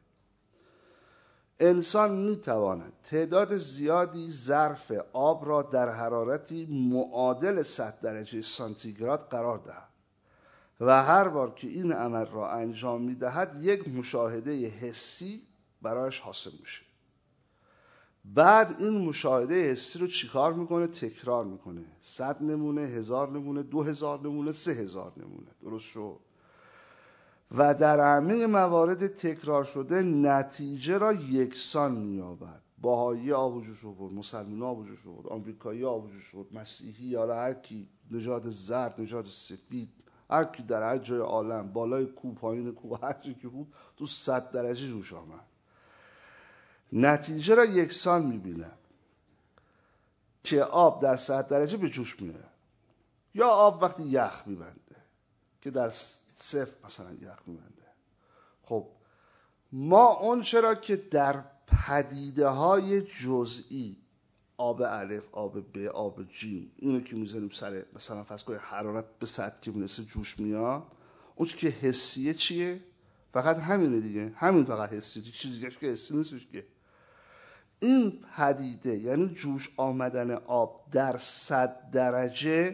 انسان میتواند تعداد زیادی ظرف آب را در حرارتی معادل صد درجه سانتیگراد قرار دهد و هر بار که این عمل را انجام میدهد یک مشاهده حسی برایش حاصل میشه. بعد این مشاهده حسی رو چیکار میکنه؟ تکرار میکنه. صد نمونه، هزار نمونه، دو هزار نمونه، سه هزار نمونه. درست شد؟ و در همه موارد تکرار شده نتیجه را یکسان می‌یابد. بهایی آب و جوش آورد، مسلمان آب و جوش آورد، آمریکایی آب و جوش آورد، مسیحی یا هر کی، نژاد زرد، نژاد سفید، هر کی در هر جای عالم، بالای کوه، پایین کوه، هر چی که بود تو صد درجه جوش آمد. نتیجه را یکسان می‌بینه که آب در صد درجه به جوش میاد. یا آب وقتی یخ می‌بنده که در صفر مثلا یخ می‌بنده. خب ما اون چرا که در پدیده های جزئی آب الف، آب ب، آب جیم، اینو که میذاریم سر مثلا فرض کنید حرارت به صد که میرسه جوش میاد، اون که حسیه چیه؟ فقط همینه دیگه. همین فقط حسیه، چیزی دیگه که حسی نیستش که. این پدیده یعنی جوش آمدن آب در صد درجه،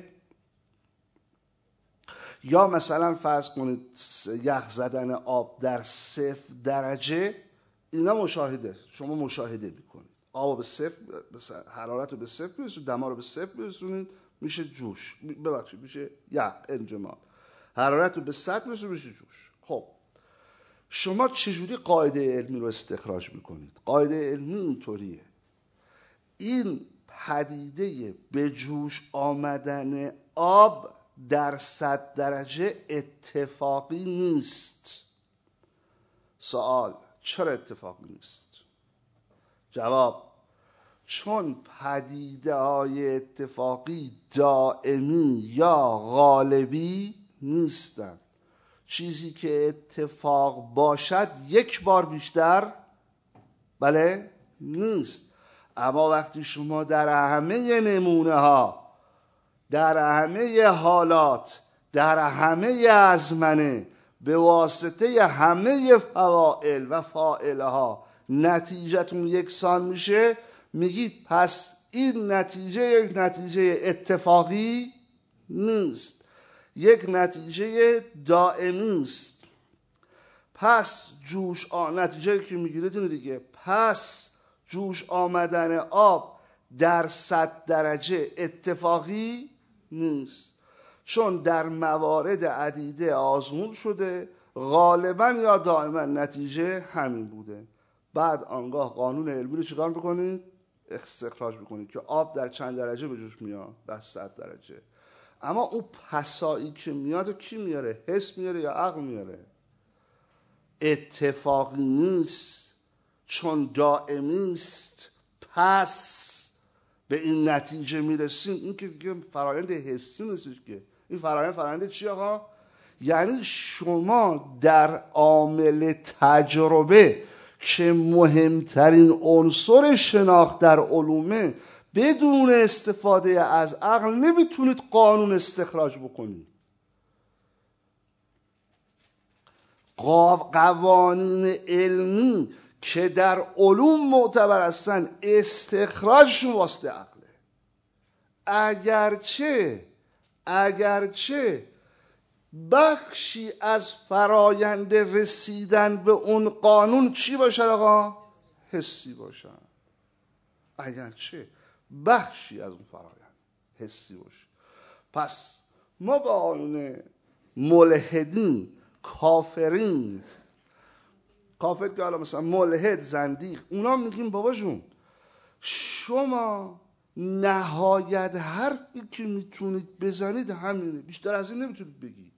یا مثلا فرض کنید یخ زدن آب در صفر درجه، اینا مشاهده. شما مشاهده میکنید آب به صفر، حرارت رو به صفر برسونید، دما رو به صفر برسونید، میشه جوش. ببخشید میشه یخ، انجماد. حرارت رو به صد برسونید، میشه جوش. خب شما چجوری قاعده علمی رو استخراج میکنید؟ قاعده علمی اینطوریه: این پدیده به جوش آمدن آب در صد درجه اتفاقی نیست. سوال: چرا اتفاقی نیست؟ جواب: چون پدیده های اتفاقی دائمی یا غالبی نیستند. چیزی که اتفاق باشد یک بار بیشتر بله نیست. اما وقتی شما در همه نمونه ها، در همه حالات، در همه ازمنه، به واسطه همه فواعل و فاعله ها نتیجهتون یکسان میشه، میگید پس این نتیجه یک نتیجه اتفاقی نیست، یک نتیجه دائمی است. پس جوش آ... نتیجه که میگیرید اینه دیگه. پس جوش آمدن آب در صد درجه اتفاقی نیست، چون در موارد عدیده آزمون شده غالبا یا دائما نتیجه همین بوده. بعد آنگاه قانون علمی رو چیکار میکنید؟ استخراج میکنید که آب در چند درجه به جوش میاد؟ در صد درجه. اما اون پسایی که میاد کی میاره؟ حس میاره یا عقل میاره؟ اتفاقی نیست، چون دائمی است. پس به این نتیجه میرسیم. این که دیگه فرآیند حسی نیستش که. این فرآیند فرآیند چی آقا؟ یعنی شما در عامل تجربه که مهمترین عنصر شناخت در علومه، بدون استفاده از عقل نمیتونید قانون استخراج بکنید. قوانین علمی که در علوم معتبر هستن استخراجشون واسطه عقله. اگرچه اگرچه بخشی از فرایند رسیدن به اون قانون چی باشد آقا؟ حسی باشد. اگرچه بخشی از اون فرایند حسی باشه. پس ما با آیون ملحدین، کافرین، کافر که حالا مثلا ملحد، زندیق، اونا میگیم بابا جون شما نهایت حرفی که میتونید بزنید همینه، بیشتر از این نمیتونید بگید.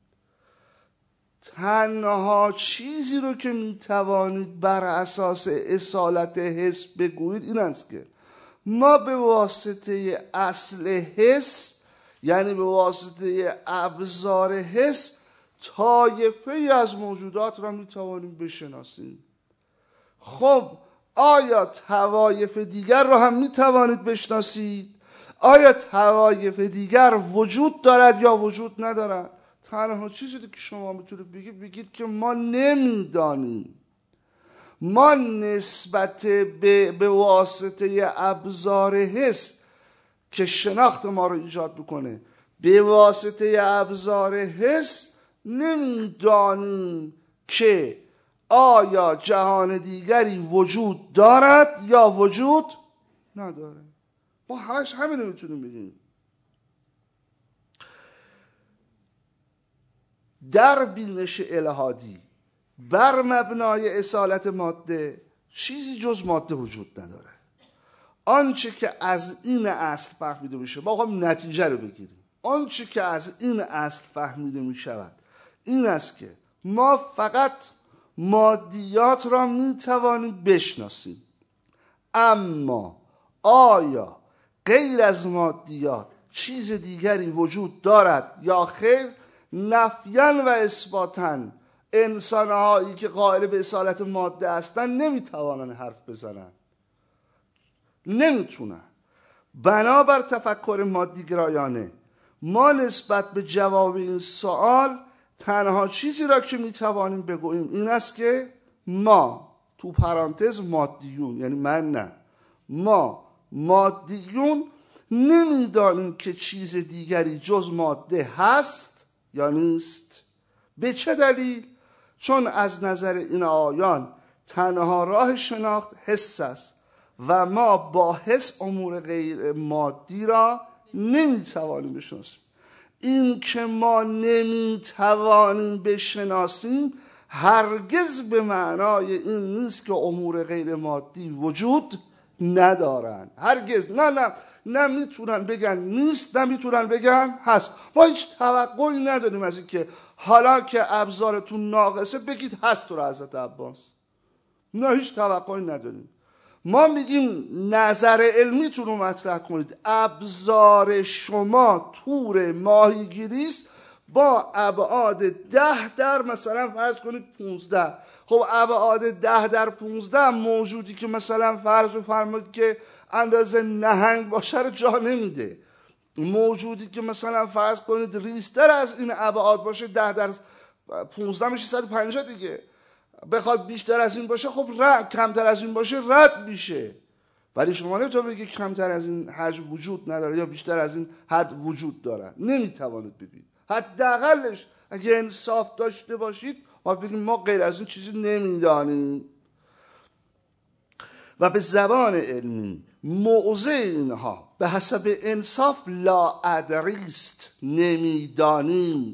تنها چیزی رو که میتوانید بر اساس اصالت حس بگویید این است که ما به واسطه اصل حس، یعنی به واسطه ابزار حس، طایفه ای از موجودات را میتوانیم بشناسیم. خب آیا طوایف دیگر را هم میتوانید بشناسید؟ آیا طوایف دیگر وجود دارد یا وجود ندارد؟ تنها چیزی که شما میتونید بگید بگید که ما نمیدانیم. ما نسبت به, به واسطه ابزار حس که شناخت ما رو ایجاد بکنه، به واسطه ابزار حس نمیدانیم که آیا جهان دیگری وجود دارد یا وجود نداره. ما همش همین رو میتونیم بگیم. در بینش الهادی بر مبنای اصالت ماده چیزی جز ماده وجود نداره. آنچه که از این اصل فهمیده میشه، ما هم نتیجه رو بگیریم. آنچه که از این اصل فهمیده میشود این است که ما فقط مادیات را میتوانیم بشناسیم، اما آیا غیر از مادیات چیز دیگری وجود دارد یا خیر؟ نفیاً و اثباتاً انسانهایی که قائل به اصالت ماده هستند نمیتوانند حرف بزنند، نمیتونن. بنابر تفکر مادیگرایانه ما نسبت به جواب این سوال تنها چیزی را که میتوانیم بگوییم این است که ما، تو پرانتز مادیون، یعنی من نه، ما مادیون نمیدانیم که چیز دیگری جز ماده هست یا نیست. به چه دلیل؟ چون از نظر این آیان تنها راه شناخت حس است و ما با حس امور غیر مادی را نمیتوانیم بشناسیم. این که ما نمیتوانیم بشناسیم هرگز به معنای این نیست که امور غیر مادی وجود ندارن. هرگز. نه نه نه میتونن بگن نیست، نه میتونن بگن هست. ما هیچ توقعی نداریم از این که حالا که ابزارتون ناقصه بگید هست تو را حضرت عباس. نه، هیچ توقعی نداریم. ما میگیم نظر علمیتون رو مطرح کنید. ابزار شما تور ماهیگیریست با ابعاد ده در مثلا فرض کنید پونزده. خب ابعاد ده در پونزده موجودی که مثلا فرض بفرمایید که اندازه نهنگ باشه رو جا نمیده. موجودی که مثلا فرض کنید ریزتر از این ابعاد باشه ده در پونزده میشه صد و پنجاه دیگه. بخواد بیشتر از این باشه خب رد، کمتر از این باشه رد میشه. ولی شما نمیتونید بگید کمتر از این حجم وجود نداره یا بیشتر از این حد وجود داره. نمیتوانید بگید. حداقلش اگه انصاف داشته باشید ما بگیم ما غیر از این چیزی نمیدانیم. و به زبان علمی موضع اینها به حسب انصاف لا ادریست، نمیدانیم.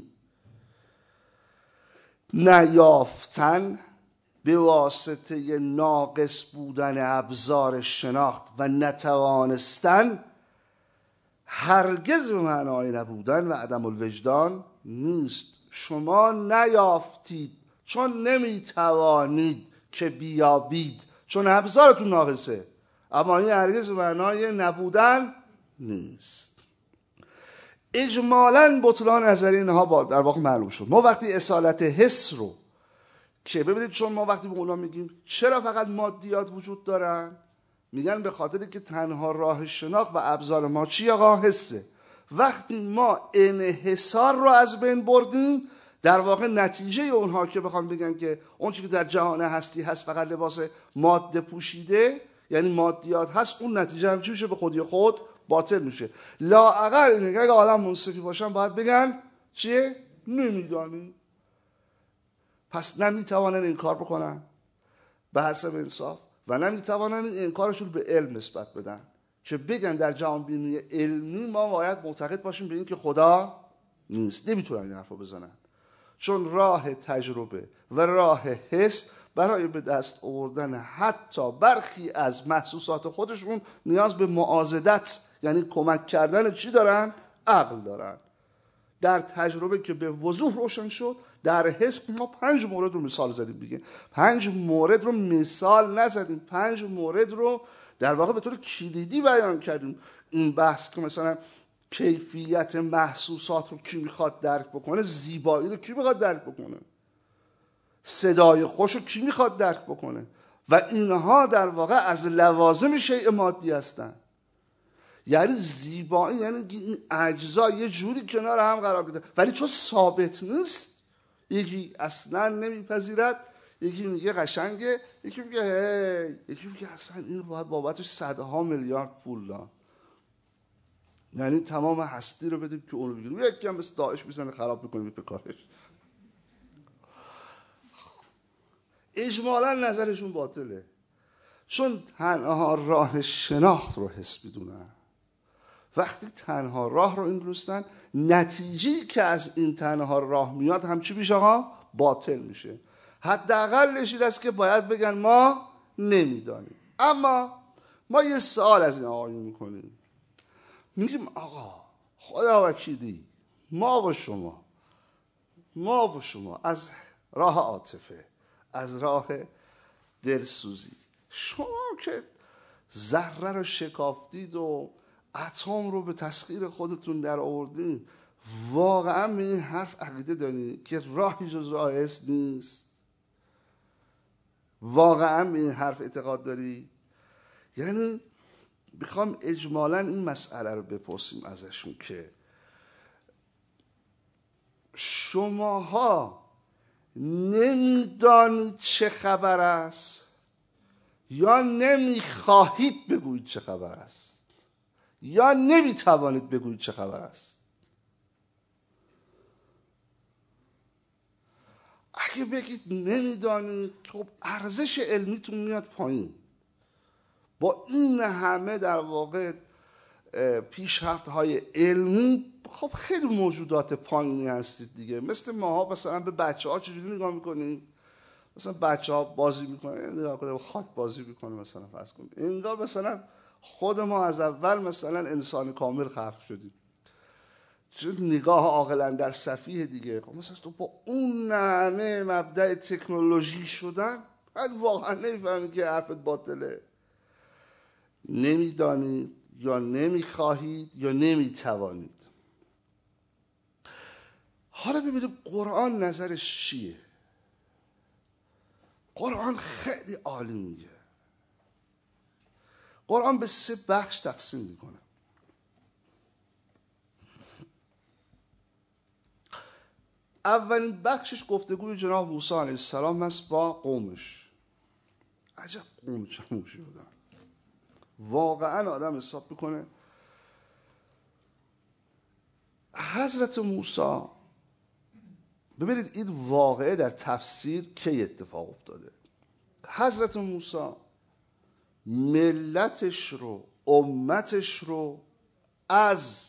نیافتن به واسطه ناقص بودن ابزار شناخت و نتوانستن هرگز به معنای نبودن و عدم الوجدان نیست. شما نیافتید چون نمیتوانید که بیابید، چون ابزارتون ناقصه، اما این هرگز به معنای نبودن نیست. اجمالاً بطلان نظری اینها با در واقع معلوم شد. ما وقتی اصالت حس رو که ببینید، چون ما وقتی به اونا میگیم چرا فقط مادیات وجود دارن، میگن به خاطر که تنها راه شناخت و ابزار ما چیه؟ آقا حسه. وقتی ما انحصار رو از بین بردیم، در واقع نتیجه اونها که بخوام بگن که اون چیزی که در جهان هستی هست فقط لباس ماده پوشیده، یعنی مادیات هست، اون نتیجه هم چی میشه؟ به خودی خود باطل میشه. لااقل اینه اگه آدم منصفی باشن باید بگن چیه؟ نمیدانی. پس نمیتوانن این کار بکنن به حسب انصاف و نمیتوانن این انکارشون به علم نسبت بدن که بگن در جهان بینی علمی ما باید معتقد باشیم به این که خدا نیست. نمیتونن این حرفو بزنن. چون راه تجربه و راه حس برای به دست آوردن حتی برخی از محسوسات خودشون نیاز به معاضدت، یعنی کمک کردن چی دارن؟ عقل دارن. در تجربه که به وضوح روشن شد، در حس ما پنج مورد رو مثال زدیم دیگه. پنج مورد رو مثال نزدیم، پنج مورد رو در واقع به طور کلیدی بیان کردیم. این بحث که مثلا کیفیت محسوسات رو کی میخواد درک بکنه، زیبایی رو کی میخواد درک بکنه، صدای خوش رو کی میخواد درک بکنه، و اینها در واقع از لوازم شیء مادی هستن. یعنی زیبایی یعنی این اجزا یه جوری کنار هم قرار بده، ولی چون ثابت نیست، یکی اصلا نمیپذیرد، یکی میگه قشنگه، یکی میگه هی، یکی میگه اصلا این باید بابتش صدها میلیارد پول داد، یعنی تمام هستی رو بدیم که اونو بگیریم، یکی هم مثل داعش میزنه خراب میکنه به کارش. اجمالا نظرشون باطله، چون تنها راه شناخت رو حس میدونن. وقتی تنها راه رو این دوستن، نتیجه‌ای که از این تنها راه میاد هم چی میشه ها؟ باطل میشه. حداقلش این است که باید بگن ما نمیدانیم. اما ما یه سوال از این آقایون میکنیم، میگیم آقا خدا وکیلی، ما و شما ما و شما از راه عاطفه، از راه دلسوزی، شما که ذره رو شکافتید و اتم رو به تسخیر خودتون در آوردین، واقعا به این حرف عقیده دارید که راهی جز راه حس نیست؟ واقعا به این حرف اعتقاد داری؟ یعنی میخوام اجمالا این مسئله رو بپرسیم ازشون که شماها نمیدانید چه خبر است یا نمیخواهید بگویید چه خبر است یا نمیتوانید بگویید چه خبر است؟ اگه بگید نمیدانید، خب ارزش علمیتون میاد پایین. با این همه در واقع پیشرفت های علمی، خب خیلی موجودات پایینی هستید دیگه. مثل ماها مثلا به بچه ها چجوری نگاه میکنیم؟ مثلا بچه ها بازی میکنه، نگاه کنه خاک بازی میکنه مثلا، فرض کنید انگار مثلا خود ما از اول مثلا انسان کامل خلق شدیم. چون نگاه عاقلا در سفیه دیگه. خب مثلا تو با اون همه مبدأ تکنولوژی شدن، ولی واقعا نمیفهمی که حرفت باطله. نمیدانید یا نمیخواهید یا نمیتوانید. حالا ببینیم قرآن نظرش چیه. قرآن خیلی عالی میگه. قرآن به سه بخش تقسیم میکنه. اولین بخشش گفتگوی جناب موسی علیه السلام است با قومش. عجب قوم چموشی بودن. واقعا آدم حساب بکنه حضرت موسی، ببینید این واقعه در تفسیر کی اتفاق افتاده. حضرت موسی ملتش رو، امتش رو از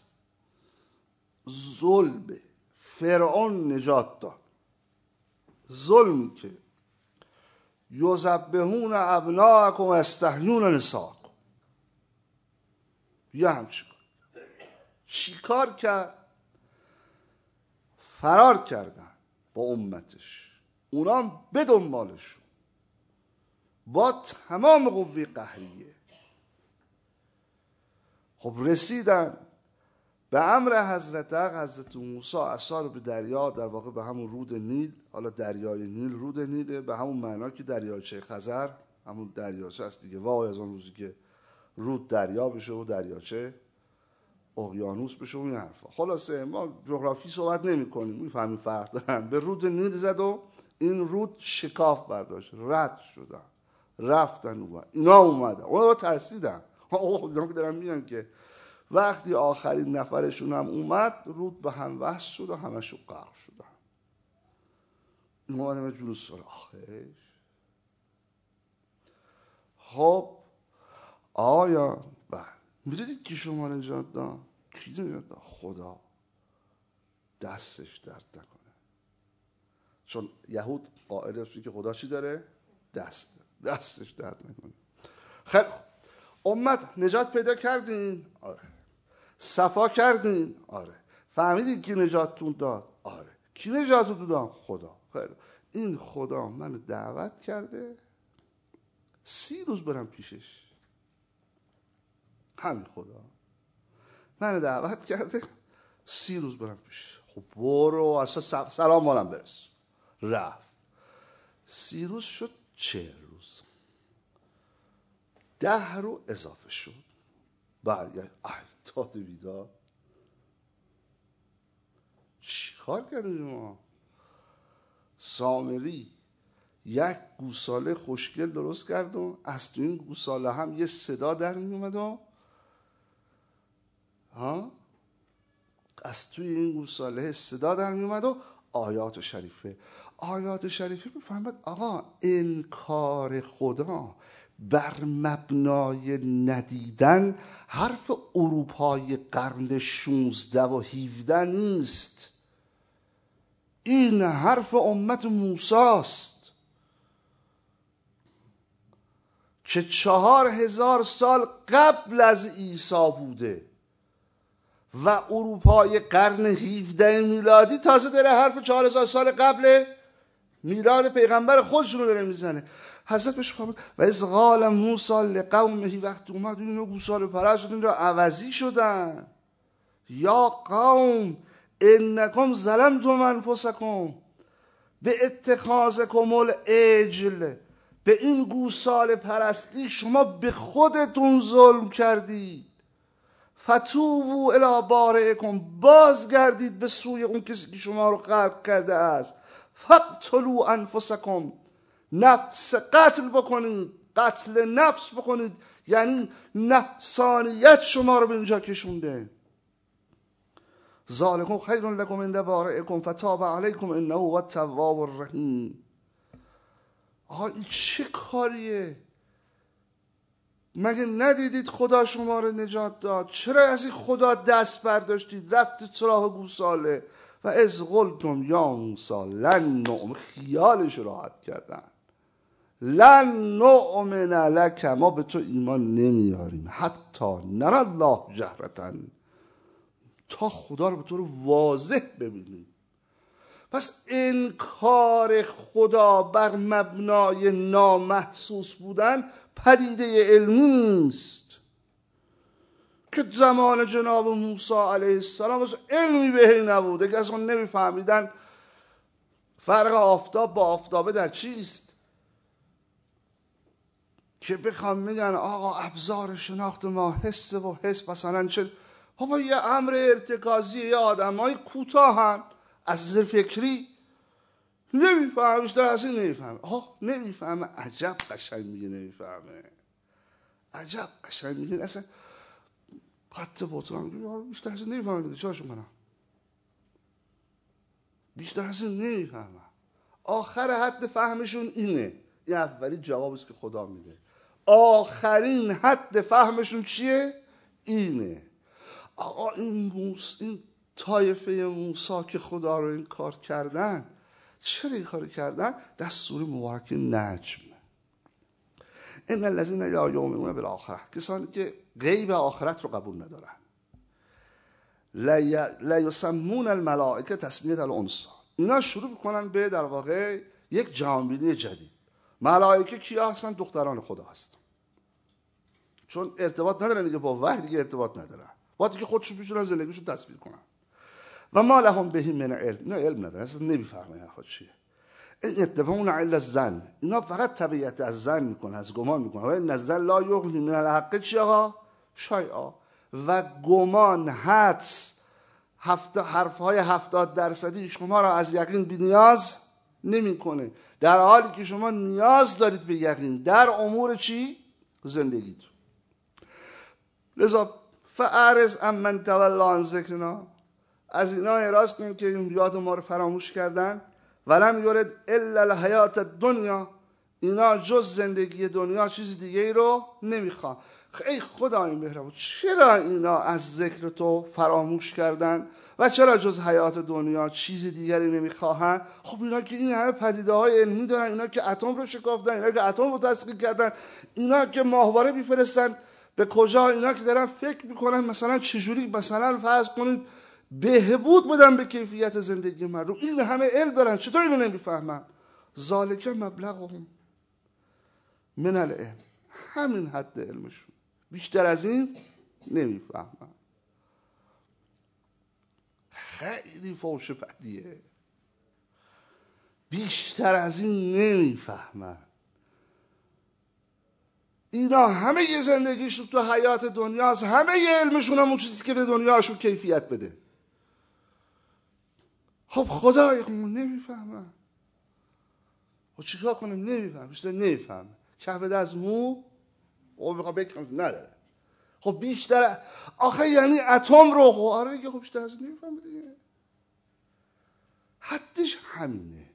ظلم فرعون نجات داد. ظلمی که یذبحون ابناءکم و یستحیون نساءکم، یه همچین چی کار کرد؟ فرار کردن با امتش، اونا به دنبالشون با تمام قوه قهریه. خب رسیدن به امر حضرت حضرت موسی، عصا رو به دریا، در واقع به همون رود نیل، حالا دریای نیل رود نیله به همون معنا که دریاچه خزر همون دریاچه است دیگه. وای از اون روزی که رود دریا بشه و دریاچه اقیانوس بشه و این حرفا. خلاصه ما جغرافی صحبت نمی کنیم، میفهمیم فرق دارن. به رود نیل زد و این رود شکاف برداشت، رد شدن، رفتن و اینا اومدن، اونا ترسیدن. اینا که دارن میگن که وقتی آخرین نفرشون هم اومد، رود به هم وصل شد و همشون غرق شدن. این آدم جلوس سر آخرش. خب آیا بله میدونید کی شما نجات داد؟ کی نجات داد؟ خدا. دستش درد نکنه. چون یهود قائل است که خدا چی داره؟ دست. دستش درد نکنه. خیلی امت نجات پیدا کردین؟ آره. صفا کردین؟ آره. فهمیدین کی نجاتتون داد؟ آره. کی نجاتتون داد؟ خدا. خیلی این خدا منو دعوت کرده سی روز برم پیشش. همین خدا منو دعوت کرده سی روز برم پیش. خب برو اصلا سلام مالم برس. رفت. سی روز شد چهل روز. ده رو اضافه شد. بعد یعنی احتاد بیدار چی کار کردیم ما؟ سامری یک گوساله خوشگل درست کرد و از تو این گوساله هم یه صدا در می اومد و ها از توی این گوساله صدا در می اومد و آیات شریفه آیات شریفه میفهمد آقا انکار خدا بر مبنای ندیدن حرف اروپای قرن شانزده و هفده نیست. این حرف امت موسی است که چهار هزار سال قبل از عیسی بوده و اروپای قرن هفده میلادی تازه داره حرف چهار هزار سال قبل میلاد پیغمبر خودشون رو داره میزنه. حضرت بهش خواهد و از قال موسی لقومه وقت اومد اینو گوساله پرست شد اینجا عوضی شدن. یا قوم انکم ظلمتم انفسکم به اتخاذکم العجل، به این گوساله پرستی شما به خودتون ظلم کردید. فتوبوا الی بارئکم، بازگردید به سوی اون کسی که شما رو خلق کرده است. فقتلوا انفسکم، نفس قتل بکنید، قتل نفس بکنید، یعنی نفسانیت شما رو به اینجا کشونده. ذالکم خیر لکم عند بارئکم فتاب علیکم انه هو التواب الرحیم. آقا این چه کاریه؟ مگه ندیدید خدا شما رو نجات داد؟ چرا از این خدا دست برداشتید رفتید سراغ گوساله؟ و از قلتم یا موسی لن نؤمن، خیالش راحت کردن، لن نؤمن لک، ما به تو ایمان نمیاریم حتی نرى الله جهرة، تا خدا رو به طور واضح ببینیم. پس انکار خدا بر مبنای نامحسوس بودن پدیده علمی نیست که زمان جناب موسی علیه السلام از علمی بهی نبوده که اصلا نمیفهمیدن فرق آفتاب با آفتابه در چیست، که بخوام میگن آقا ابزار شناخت ما حس و حس مثلا چه، بابا یه امر ارتکازی، یه آدم های کوتاهن از زیر فکری نمیفهمه، بیشتر از این نمیفهمه. آه نمیفهمه، عجب قشنگ میگه نمیفهمه، عجب قشنگ میگه اصلا خط بطران میگه بیشتر از این نمیفهمه دیگه چاشون کنم، بیشتر از این نمیفهمه. آخر حد فهمشون اینه. این اولی جوابیست که خدا میده. آخرین حد فهمشون چیه؟ اینه. آقا این موس این طایفه موسی که خدا رو این کار کردن، چرا این کار کردن؟ دستور مبارک نجم، ان الذين لا يؤمنون بالآخرة، کسانی که غیب آخرت رو قبول ندارن. لا یسمون الملائکه تسمیه الانثی، اینا شروع میکنن به در واقع یک جهانبینی جدید. ملائکه کیا هستن؟ دختران خدا هستن، چون ارتباط ندارن دیگه با وحی، دیگه ارتباط ندارن، باید که خودشون پیشون زندگیشون تصویر کنن. و ما لهم به من علم، اینا علم ندارن، اصلا نمیفهمن این خود چیه. اتبعون الا الظن، اینا فقط تبعیت از ظن میکنن، از گمان میکنن. و ان الظن لا یغنی من الحق چی آقا؟ شیئا. و گمان، حدس، هفت حرفهای هفتاد درصدی شما را از یقین بی نیاز نمیکنه، در حالی که شما نیاز دارید به یقین در امور چی؟ زندگیتون. لذا فاعرض عمن تولی عن ذکرنا، از اینا اعراض کنید که این یاد ما رو فراموش کردن. ولم یرد الا الحیات الدنیا، اینا جز زندگی دنیا چیز دیگه ای رو نمیخوان. ای خدای مهربان چرا اینا از ذکر تو فراموش کردن و چرا جز حیات دنیا چیز دیگری نمیخواهن؟ خب اینا که این همه پدیده های علمی دارن، اینا که اتم رو شکافتن، اینا که اتم رو تسخیر کردن، اینا که ماهواره میفرستن به کجا، اینا که دارن فکر میکنن مثلا چجوری مثلا فرض کنید بهبود بدن به کیفیت زندگی مردم، این همه علم دارن چطور اینو نمیفهمن؟ ذالک مبلغهم من العلم، همین حد علمشون، بیشتر از این نمیفهمن. خیلی فوش بدیه، بیشتر از این نمیفهمن. اینا همه ی زندگیشون تو حیات دنیاست، همه ی علمشون هم اون چیزی که به دنیاشون کیفیت بده. خب خدای نمیفهمن، خب چیکار کنم؟ نمیفهم، بیشتر نمیفهم. کفه از مو او میخواد بکنم نداره. خب بیشتر آخه یعنی اتم رو خب آره دیگه، خب بیشتر از نمیفهم دیگه، حدش همینه.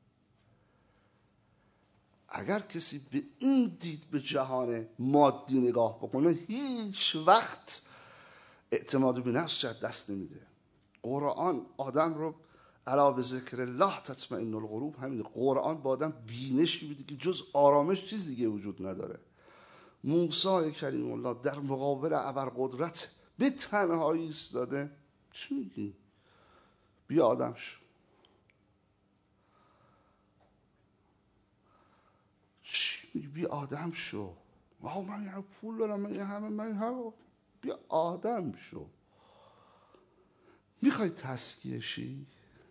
اگر کسی به این دید به جهان مادی نگاه بکنه هیچ وقت اعتماد به نفس شاید دست نمیده. قرآن آدم رو الا به ذکر الله تطمئن القلوب، همین قرآن با آدم بینشی میده که جز آرامش چیز دیگه وجود نداره. موسی کلیم الله در مقابل ابرقدرت به تنهایی ایستاده، چی میگی؟ بیا آدم شو. چی میگی؟ بیا آدم شو. آه من یه پول دارم، من یه همه من همه، بیا آدم شو. میخوای تسکیه شی؟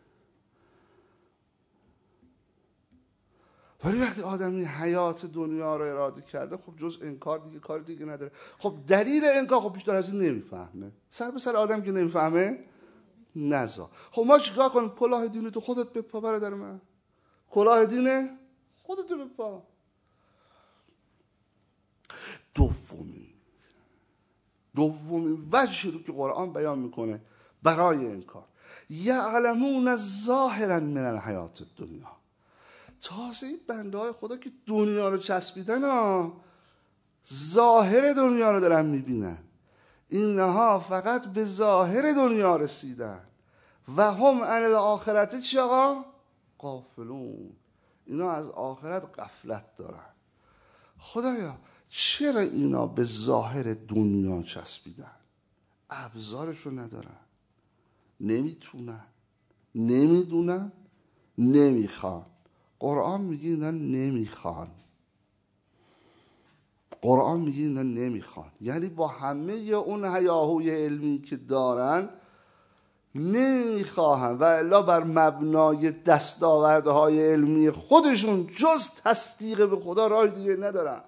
ولی وقتی آدمی حیات دنیا رو اراده کرده، خب جز انکار دیگه کار دیگه نداره. خب دلیل انکار خب بیشتر از این نمیفهمه. سر به سر آدم که نمیفهمه نزا. خب ما چیکار کنیم؟ کلاه دین تو خودت بپا برادر من، کلاه دین خودت بپا. دومی دومی وجهی رو که قرآن بیان میکنه برای انکار، یعلمون ظاهرا من الحیات الدنیا. تازه این بنده های خدا که دنیا رو چسبیدن ها، ظاهر دنیا رو دارن میبینن. اینها فقط به ظاهر دنیا رسیدن و هم عن الاخرت چی آقا؟ غافلون. اینا از آخرت غفلت دارن. خدایا چرا اینا به ظاهر دنیا چسبیدن؟ ابزارشو ندارن، نمیتونن، نمیدونن، نمیخوان. قرآن میگه اینا نمیخوان. قرآن میگه اینا نمیخوان، یعنی با همه اون هیاهوی علمی که دارن نمیخواهن و الا بر مبنای دستاوردهای علمی خودشون جز تصدیق به خدا راه دیگه ندارن،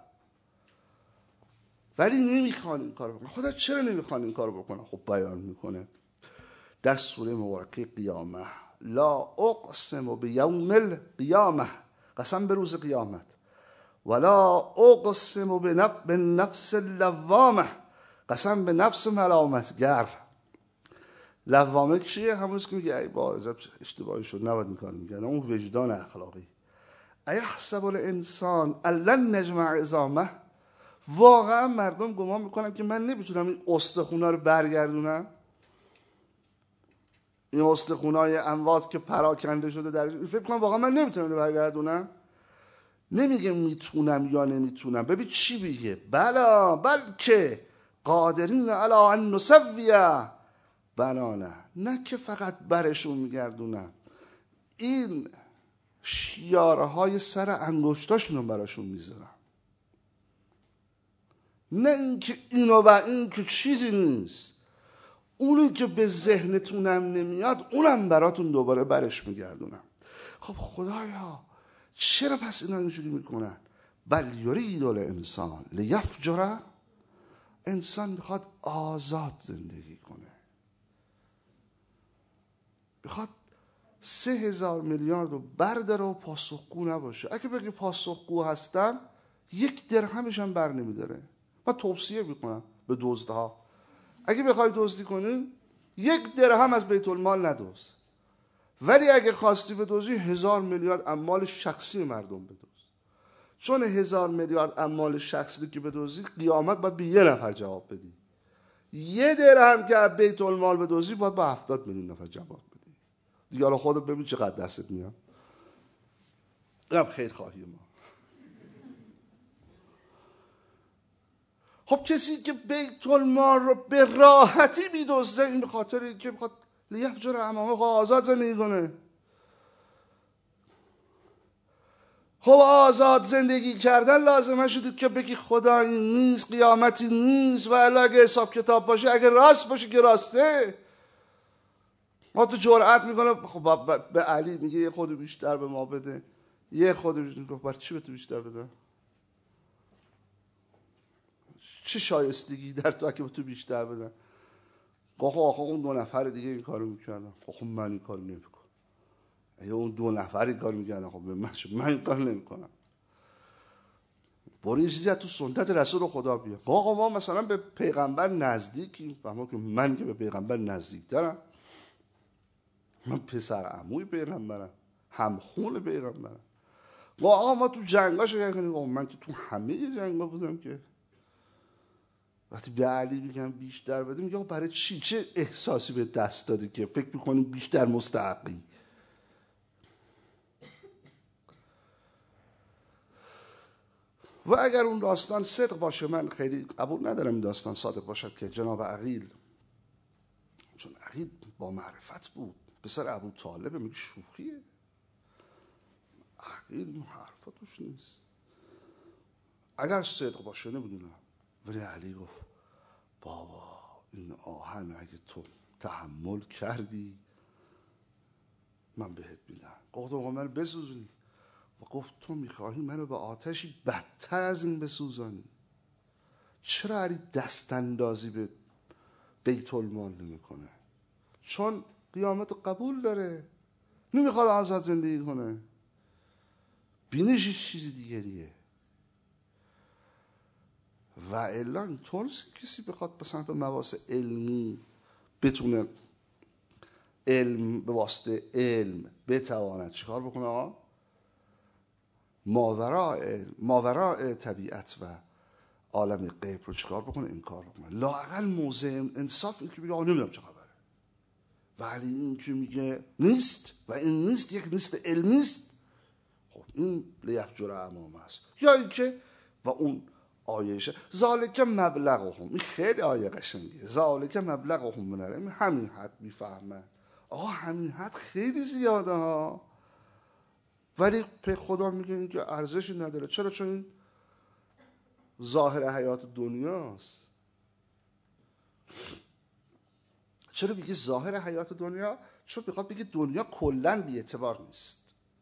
ولی نمیخوان این کارو بکنن. خدا چرا نمیخوان این کارو بکنن؟ خب بیان میکنه در سوره مبارکه قیامه، لا اقسم بیوم القیامه، قسم به روز قیامت، ولا اقسم به نفس اللوامه، قسم به نفس ملامتگر. لوامه چیه؟ همونست که میگه ای با اشتباهی شد نباید این کار میگن، اون وجدان اخلاقی. ایحسب الانسان لن نجمع عظامه، واقعا مردم گمان میکنن که من نمیتونم این استخونا رو برگردونم، این استخونای اموات که پراکنده شده در فکر کنم واقعا من نمیتونم اینو برگردونم. نمیگه میتونم یا نمیتونم، ببین چی میگه، بلا بلکه قادرین علی ان نسویه بنانه، نه که فقط برشون میگردونم، این شیاره های سر انگشتاشون رو براشون میذارم، نه اینکه اینو و این که چیزی نیست، اونی که به ذهنتونم نمیاد اونم براتون دوباره برش میگردونم. خب خدایا چرا پس اینا اینجوری میکنن؟ بل یرید الانسان لیفجر، انسان میخواد آزاد زندگی کنه، میخواد سه هزار میلیارد رو برداره و پاسخگو نباشه. اگه بگی پاسخگو هستم یک درهمش هم بر نمیداره. من توصیه میکنم به دزدها، اگه بخوای دزدی کنی یک درهم از بیت المال ندزد، ولی اگه خواستی بدزدی هزار میلیارد اموال شخصی مردم بدزد. چون هزار میلیارد اموال شخصی رو که بدزدی، قیامت باید به یه نفر جواب بدی. یه درهم که از بیت المال بدزدی باید به هفتاد میلیون نفر جواب بدی. دیگه حالا خودت ببین چقدر دستت میاد. اینم خیر خواهی ما. خب کسی که بیت المال رو به راحتی میدزده، این به خاطر اینکه میخواد لیفجر امامه آزاد زندگی کنه. خب آزاد زندگی کردن لازمه شدید که بگی خدایی نیست، قیامتی نیست، و الا اگه حساب کتاب باشه، اگه راست باشه که راسته. ما تو جرأت میکنه خب به علی میگه یه خود بیشتر به ما بده، یه خود بیشتر. گفت برای چی به تو بیشتر بده؟ چه شایستگی در تو که به تو بیشتر بدن؟ گفت آخه اون دو نفر دیگه این کارو میکردن. خب من این کارو نمیکنم. اگه اون دو نفر این کار میکردن، خب من من این کار نمیکنم. برای چیزی از تو سنت رسول خدا بیا. آقا ما مثلا به پیغمبر نزدیکیم، فهمو که من که به پیغمبر نزدیکترم، من پسر عموی پیغمبرم، همخون پیغمبرم. آقا ما تو جنگا شرکت کردیم. من که تو همه جنگا بودم. که وقتی به علی میگم بیشتر بده، میگه برای چی؟ چه احساسی به دست دادی که فکر میکنی بیشتر مستحقی؟ و اگر اون داستان صدق باشه، من خیلی قبول ندارم این داستان صادق باشد، که جناب عقیل، چون عقیل با معرفت بود، پسر ابو طالب، میگه شوخیه. عقیل این حرفا توش نیست. اگر صدق باشه نمیدونم، ولی علی گفت بابا این آهن اگه تو تحمل کردی من بهت میدم. گفت آقا من بسوزونی. و گفت تو میخواهی منو به آتشی بدتر از این بسوزانی. چرا علی دست اندازی به بیت المال نمیکنه؟ چون قیامت قبول داره، نمیخواد آزاد زندگی کنه، بینشش چیزی دیگریه. و الا اینطور کسی بخواد مثلا به مباحث علمی بتونه علم به واسطه علم بتواند چیکار بکنه؟ آقا ماوراء ماوراء طبیعت و عالم غیب رو چیکار بکنه؟ انکار بکنه. لااقل موضع انصاف این که بگه آقا نمیدونم چه خبره. ولی این که میگه نیست و این نیست یک نیست علمی است، خب این لیفجر امامه است. یا اینکه و اون آیشه ذالک مبلغهم، این خیلی آیه قشنگیه، ذالک مبلغهم من العلم، همین حد میفهمن. آقا همین حد خیلی زیاده ها، ولی به خدا میگه این که ارزشی نداره. چرا؟ چون این ظاهر حیات دنیاست. چرا میگه ظاهر حیات دنیا؟ چون میخواد بگه دنیا کلا بی اعتبار نیست.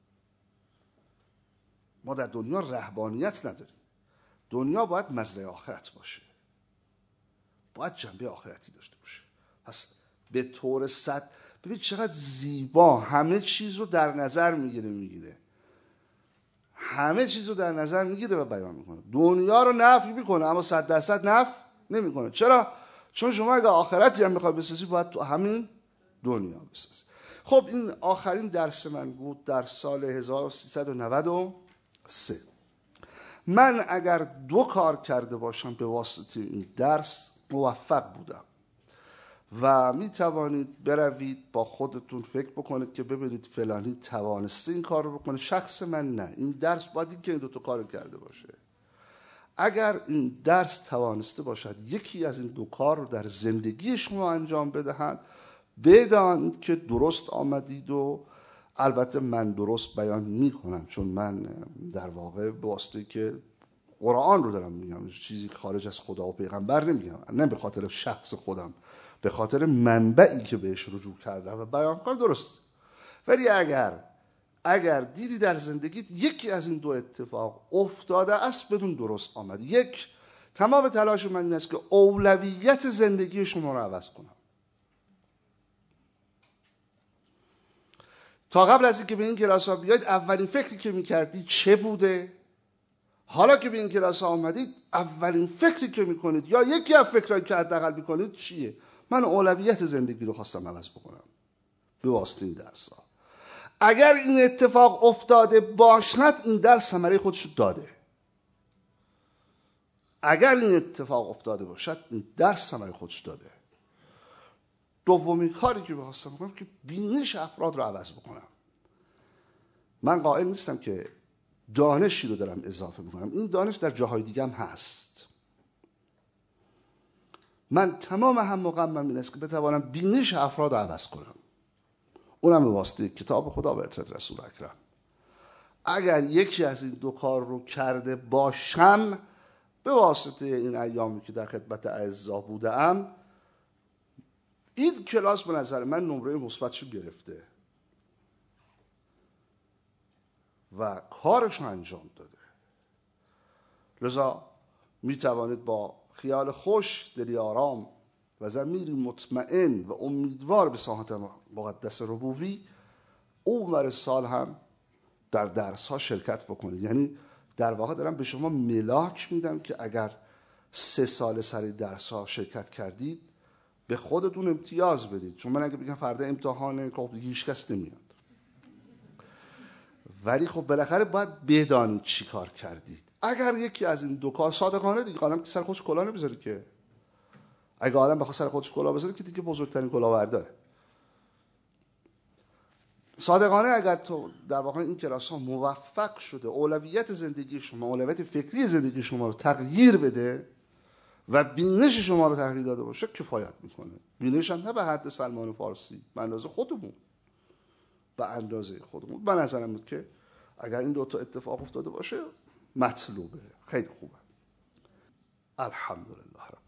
ما در دنیا رهبانیت نداریم. دنیا باید مزرعه آخرت باشه، باید جنبه آخرتی داشته باشه. پس به طور صد ببین چقدر زیبا همه چیز رو در نظر میگیره میگیره همه چیز رو در نظر میگیره و بیان میکنه. دنیا رو نفی میکنه اما صد درصد نفی نمیکنه. چرا؟ چون شما اگه آخرتی هم میخوای بسازی باید تو همین دنیا بسازی. خب این آخرین درس من بود در سال هزار و سیصد و نود و سه. من اگر دو کار کرده باشم به واسطه این درس موفق بودم و می توانید بروید با خودتون فکر بکنید که ببینید فلانی توانسته این کار رو بکنه. شخص من نه، این درس باید این که این دو تا کار کرده باشه. اگر این درس توانسته باشد یکی از این دو کار رو در زندگی شما انجام بدهند، بدانید که درست آمدید. و البته من درست بیان می کنم چون من در واقع به واسطه که قرآن رو دارم میگم، چیزی خارج از خدا و پیغمبر نمیگم، نه به خاطر شخص خودم، به خاطر منبعی که بهش رجوع کردم و بیان کنم درست. ولی اگر اگر دیدی در زندگیت یکی از این دو اتفاق افتاده است بدون درست آمد، یک، تمام تلاش من این است که اولویت زندگی شما رو عوض کنم. تا قبل از اینکه به این کلاس ها بیاید اولین فکری که میکردید چه بوده؟ حالا که به این کلاس ها آمدید اولین فکری که میکنید یا یکی از فکرهایی که حداقل میکنید چیه؟ من اولویت زندگی رو خواستم عوض بکنم به واسطه این درس ها. اگر این اتفاق افتاده باشد این درس ثمره خودش داده. اگر این اتفاق افتاده باشد این درس ثمر خودش داده. دومین کاری که می‌خواستم بکنم که بینش افراد رو عوض بکنم. من قائل نیستم که دانشی رو دارم اضافه میکنم، این دانش در جاهای دیگه هم هست. من تمام هم و غمم این است که بتوانم بینش افراد رو عوض کنم، اونم به واسطه کتاب خدا و اطاعت رسول اکرم. اگر یکی از این دو کار رو کرده باشم به واسطه این ایامی که در خدمت اعزا بودم، این کلاس به نظر من نمره مثبتشو گرفته و کارشو انجام داده. لذا می توانید با خیال خوش، دلی آرام و ضمیری مطمئن و امیدوار به ساحت مقدس ربوبی اونور سال هم در درس ها شرکت بکنید. یعنی در واقع دارم به شما ملاک میدم که اگر سه سال سر درس ها شرکت کردید به خودتون امتیاز بدید، چون من اگه بگم فردا امتحانه خب هیچ کس نمیاد، ولی خب بالاخره باید بدانید چی کار کردید. اگر یکی از این دو کار صادقانه دیگه، آدم که سر خودش کلاه نمیذاره که، اگه آدم بخواد سر خودش کلاه بذاره که دیگه بزرگترین کلاهبرداره. صادقانه اگر تو در واقع این کلاس ها موفق شده اولویت زندگی شما، اولویت فکری زندگی شما رو تغییر بده و بینش شما رو تغییر داده باشه، کفایت میکنه. بینش هم نه به حد سلمان فارسی، به اندازه خودمون، به اندازه خودمون. به نظرم بود که اگر این دوتا اتفاق افتاده باشه مطلوبه، خیلی خوبه. الحمدلله.